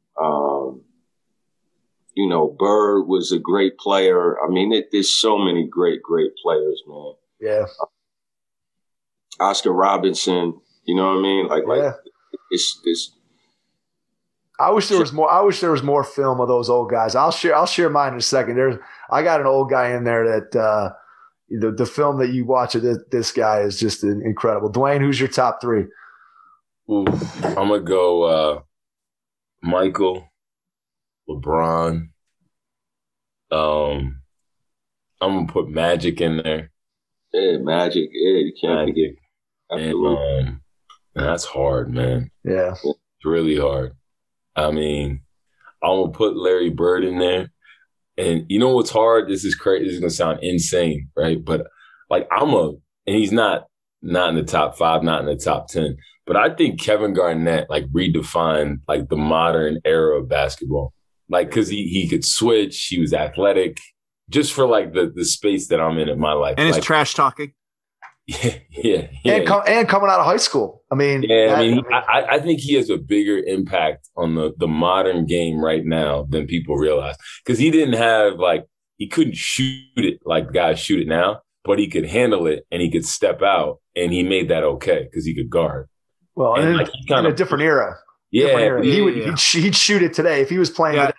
Bird was a great player. There's so many great players, man. Yeah. Oscar Robinson, you know what I mean? It's I wish there was more film of those old guys. I'll share mine in a second. I got an old guy in there that the film that you watch of this guy is just incredible. Dwayne, who's your top three? Ooh, I'm gonna go Michael, LeBron. I'm gonna put Magic in there. Yeah, Magic. Yeah, you can't forget. And that's hard, man. Yeah, it's really hard. I'm gonna put Larry Bird in there. And you know what's hard? This is crazy. This is gonna sound insane, right? But and he's not in the top 5, not in the top 10. But I think Kevin Garnett redefined the modern era of basketball. Because he could switch, he was athletic, just for the space that I'm in my life. And his trash talking. Yeah. And coming out of high school. I think he has a bigger impact on the modern game right now than people realize. Because he didn't have he couldn't shoot it like guys shoot it now, but he could handle it and he could step out, and he made that okay because he could guard. Well, in a different era. Yeah, he'd shoot it today if he was playing today.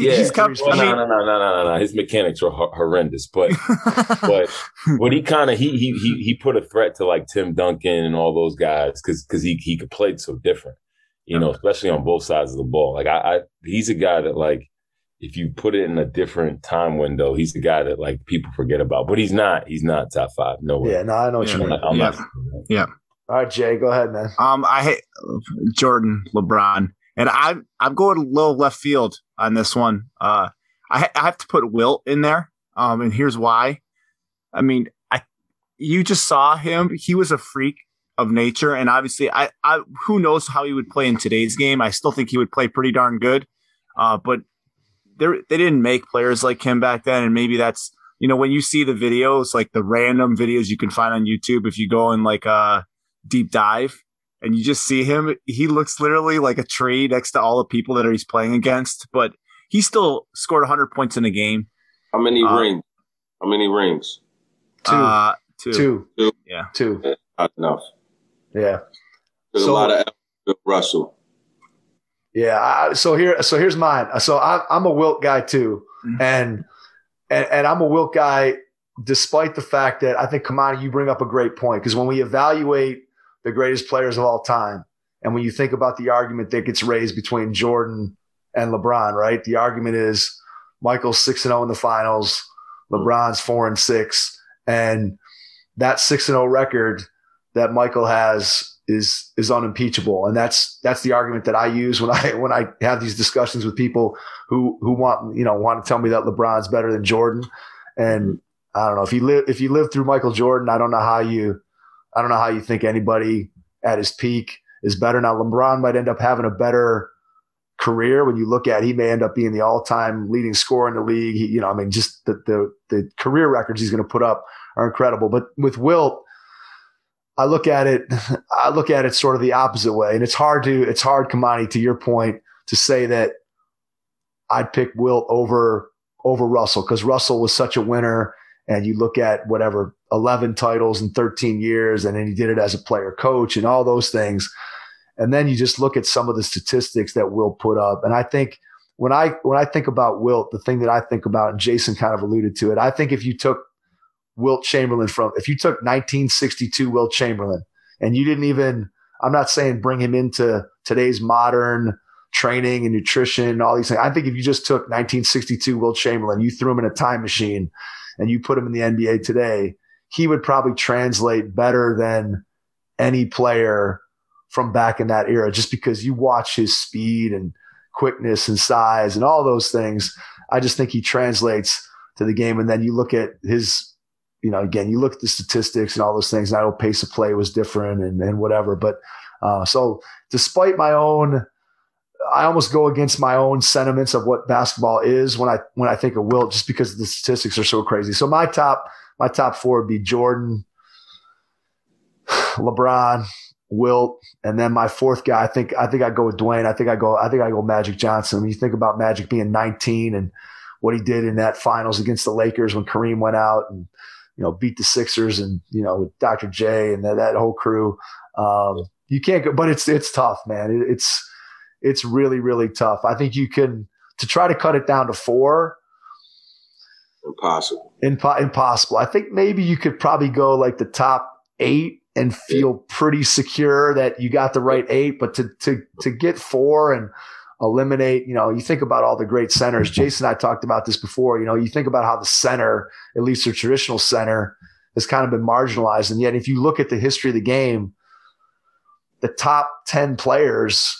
No. His mechanics were horrendous, but he kind of he put a threat to Tim Duncan and all those guys because he could play so different, especially on both sides of the ball. He's a guy that if you put it in a different time window, he's the guy that people forget about. But he's not top 5. No way. Yeah, no, I know what you mean. Yeah. All right, Jay, go ahead, man. I hate Jordan, LeBron, and I'm going a little left field on this one. I have to put Wilt in there, and here's why. You just saw him; he was a freak of nature, and obviously, I who knows how he would play in today's game. I still think he would play pretty darn good, but they didn't make players like him back then, and maybe that's when you see the videos, the random videos you can find on YouTube, if you go in deep dive and you just see him, he looks literally like a tree next to all the people that he's playing against, but he still scored 100 points in a game. How many rings? Two. Yeah. 2. Not enough. Yeah. There's a lot of Bill Russell. Yeah. So here's mine. So I'm a Wilt guy too. And I'm a Wilt guy despite the fact that I think, Kamani, you bring up a great point, because when we evaluate the greatest players of all time, and when you think about the argument that gets raised between Jordan and LeBron, right? The argument is Michael's 6-0 in the finals, LeBron's 4-6, and that 6-0 record that Michael has is unimpeachable. And that's the argument that I use when I have these discussions with people who want to tell me that LeBron's better than Jordan. And I don't know, if you live through Michael Jordan, I don't know how you think anybody at his peak is better. Now, LeBron might end up having a better career when you look at, he may end up being the all-time leading scorer in the league. Just the career records he's going to put up are incredible. But with Wilt, I look at it sort of the opposite way. And it's hard, Kamani, to your point, to say that I'd pick Wilt over Russell, because Russell was such a winner. And you look at 11 titles in 13 years, and then he did it as a player coach and all those things. And then you just look at some of the statistics that Wilt put up. And I think when I think about Wilt, the thing that I think about, and Jason kind of alluded to it, I think if you took Wilt Chamberlain if you took 1962 Wilt Chamberlain, and you didn't even, I'm not saying bring him into today's modern training and nutrition and all these things. I think if you just took 1962 Wilt Chamberlain, you threw him in a time machine and you put him in the NBA today, he would probably translate better than any player from back in that era, just because you watch his speed and quickness and size and all those things. I just think he translates to the game. And then you look at his, again, you look at the statistics and all those things. And I know pace of play was different and whatever. But so despite my own, I almost go against my own sentiments of what basketball is when I think of Wilt, just because the statistics are so crazy. So my top four would be Jordan, LeBron, Wilt, and then my fourth guy, I think I go with Dwayne. I think I go Magic Johnson. When you think about Magic being 19 and what he did in that finals against the Lakers when Kareem went out and beat the Sixers and with Dr. J and that whole crew, you can't go. But it's tough, man. It's really, really tough. I think you can, to try to cut it down to four. Impossible. Impossible. I think maybe you could probably go like the top 8 and feel pretty secure that you got the right 8, but to get 4 and eliminate, you think about all the great centers. Jason and I talked about this before. You think about how the center, at least the traditional center, has kind of been marginalized. And yet if you look at the history of the game, the top 10 players,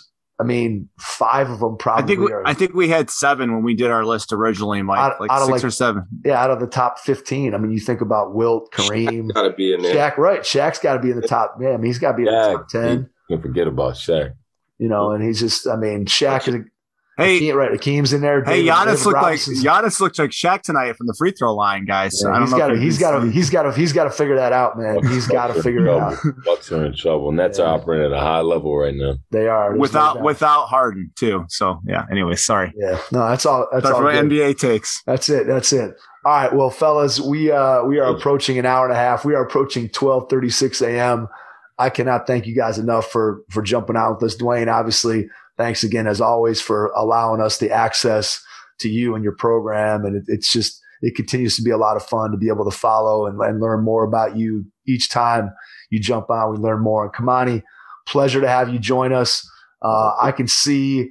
5 of them probably I think we had 7 when we did our list originally, Mike. Out 6 or 7. Yeah, out of the top 15. You think about Wilt, Kareem. Got to be in there. Shaq, right. Shaq's got to be in the top. Yeah, he's got to be in the top 10. You can forget about Shaq. And he's just, Shaq is Hey, Hakeem's in there. Hey, Giannis looked like Shaq tonight from the free throw line, guys. So yeah, he's got to figure that out, man. He's got to figure it out. Bucks are in trouble. Nets are operating at a high level right now. They are without Harden too. So yeah. Anyway, sorry. Yeah. No, that's all. That's all what NBA takes. That's it. All right. Well, fellas, we are approaching an hour and a half. We are approaching 12:36 a.m. I cannot thank you guys enough for jumping out with us, Dwayne. Obviously, thanks again, as always, for allowing us the access to you and your program. And it continues to be a lot of fun to be able to follow and learn more about you. Each time you jump on, we learn more. And Kamani, pleasure to have you join us. I can see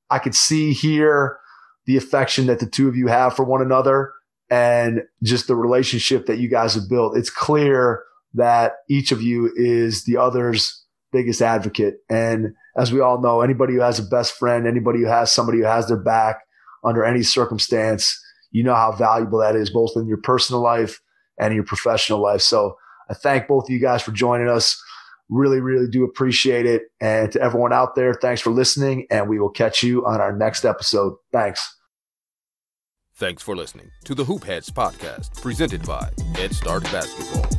here the affection that the two of you have for one another and just the relationship that you guys have built. It's clear that each of you is the other's biggest advocate. And as we all know, anybody who has a best friend, anybody who has somebody who has their back under any circumstance, you know how valuable that is, both in your personal life and in your professional life. So I thank both of you guys for joining us. Really, really do appreciate it. And to everyone out there, thanks for listening, and we will catch you on our next episode. Thanks. Thanks for listening to the Hoop Heads podcast, presented by Head Start Basketball.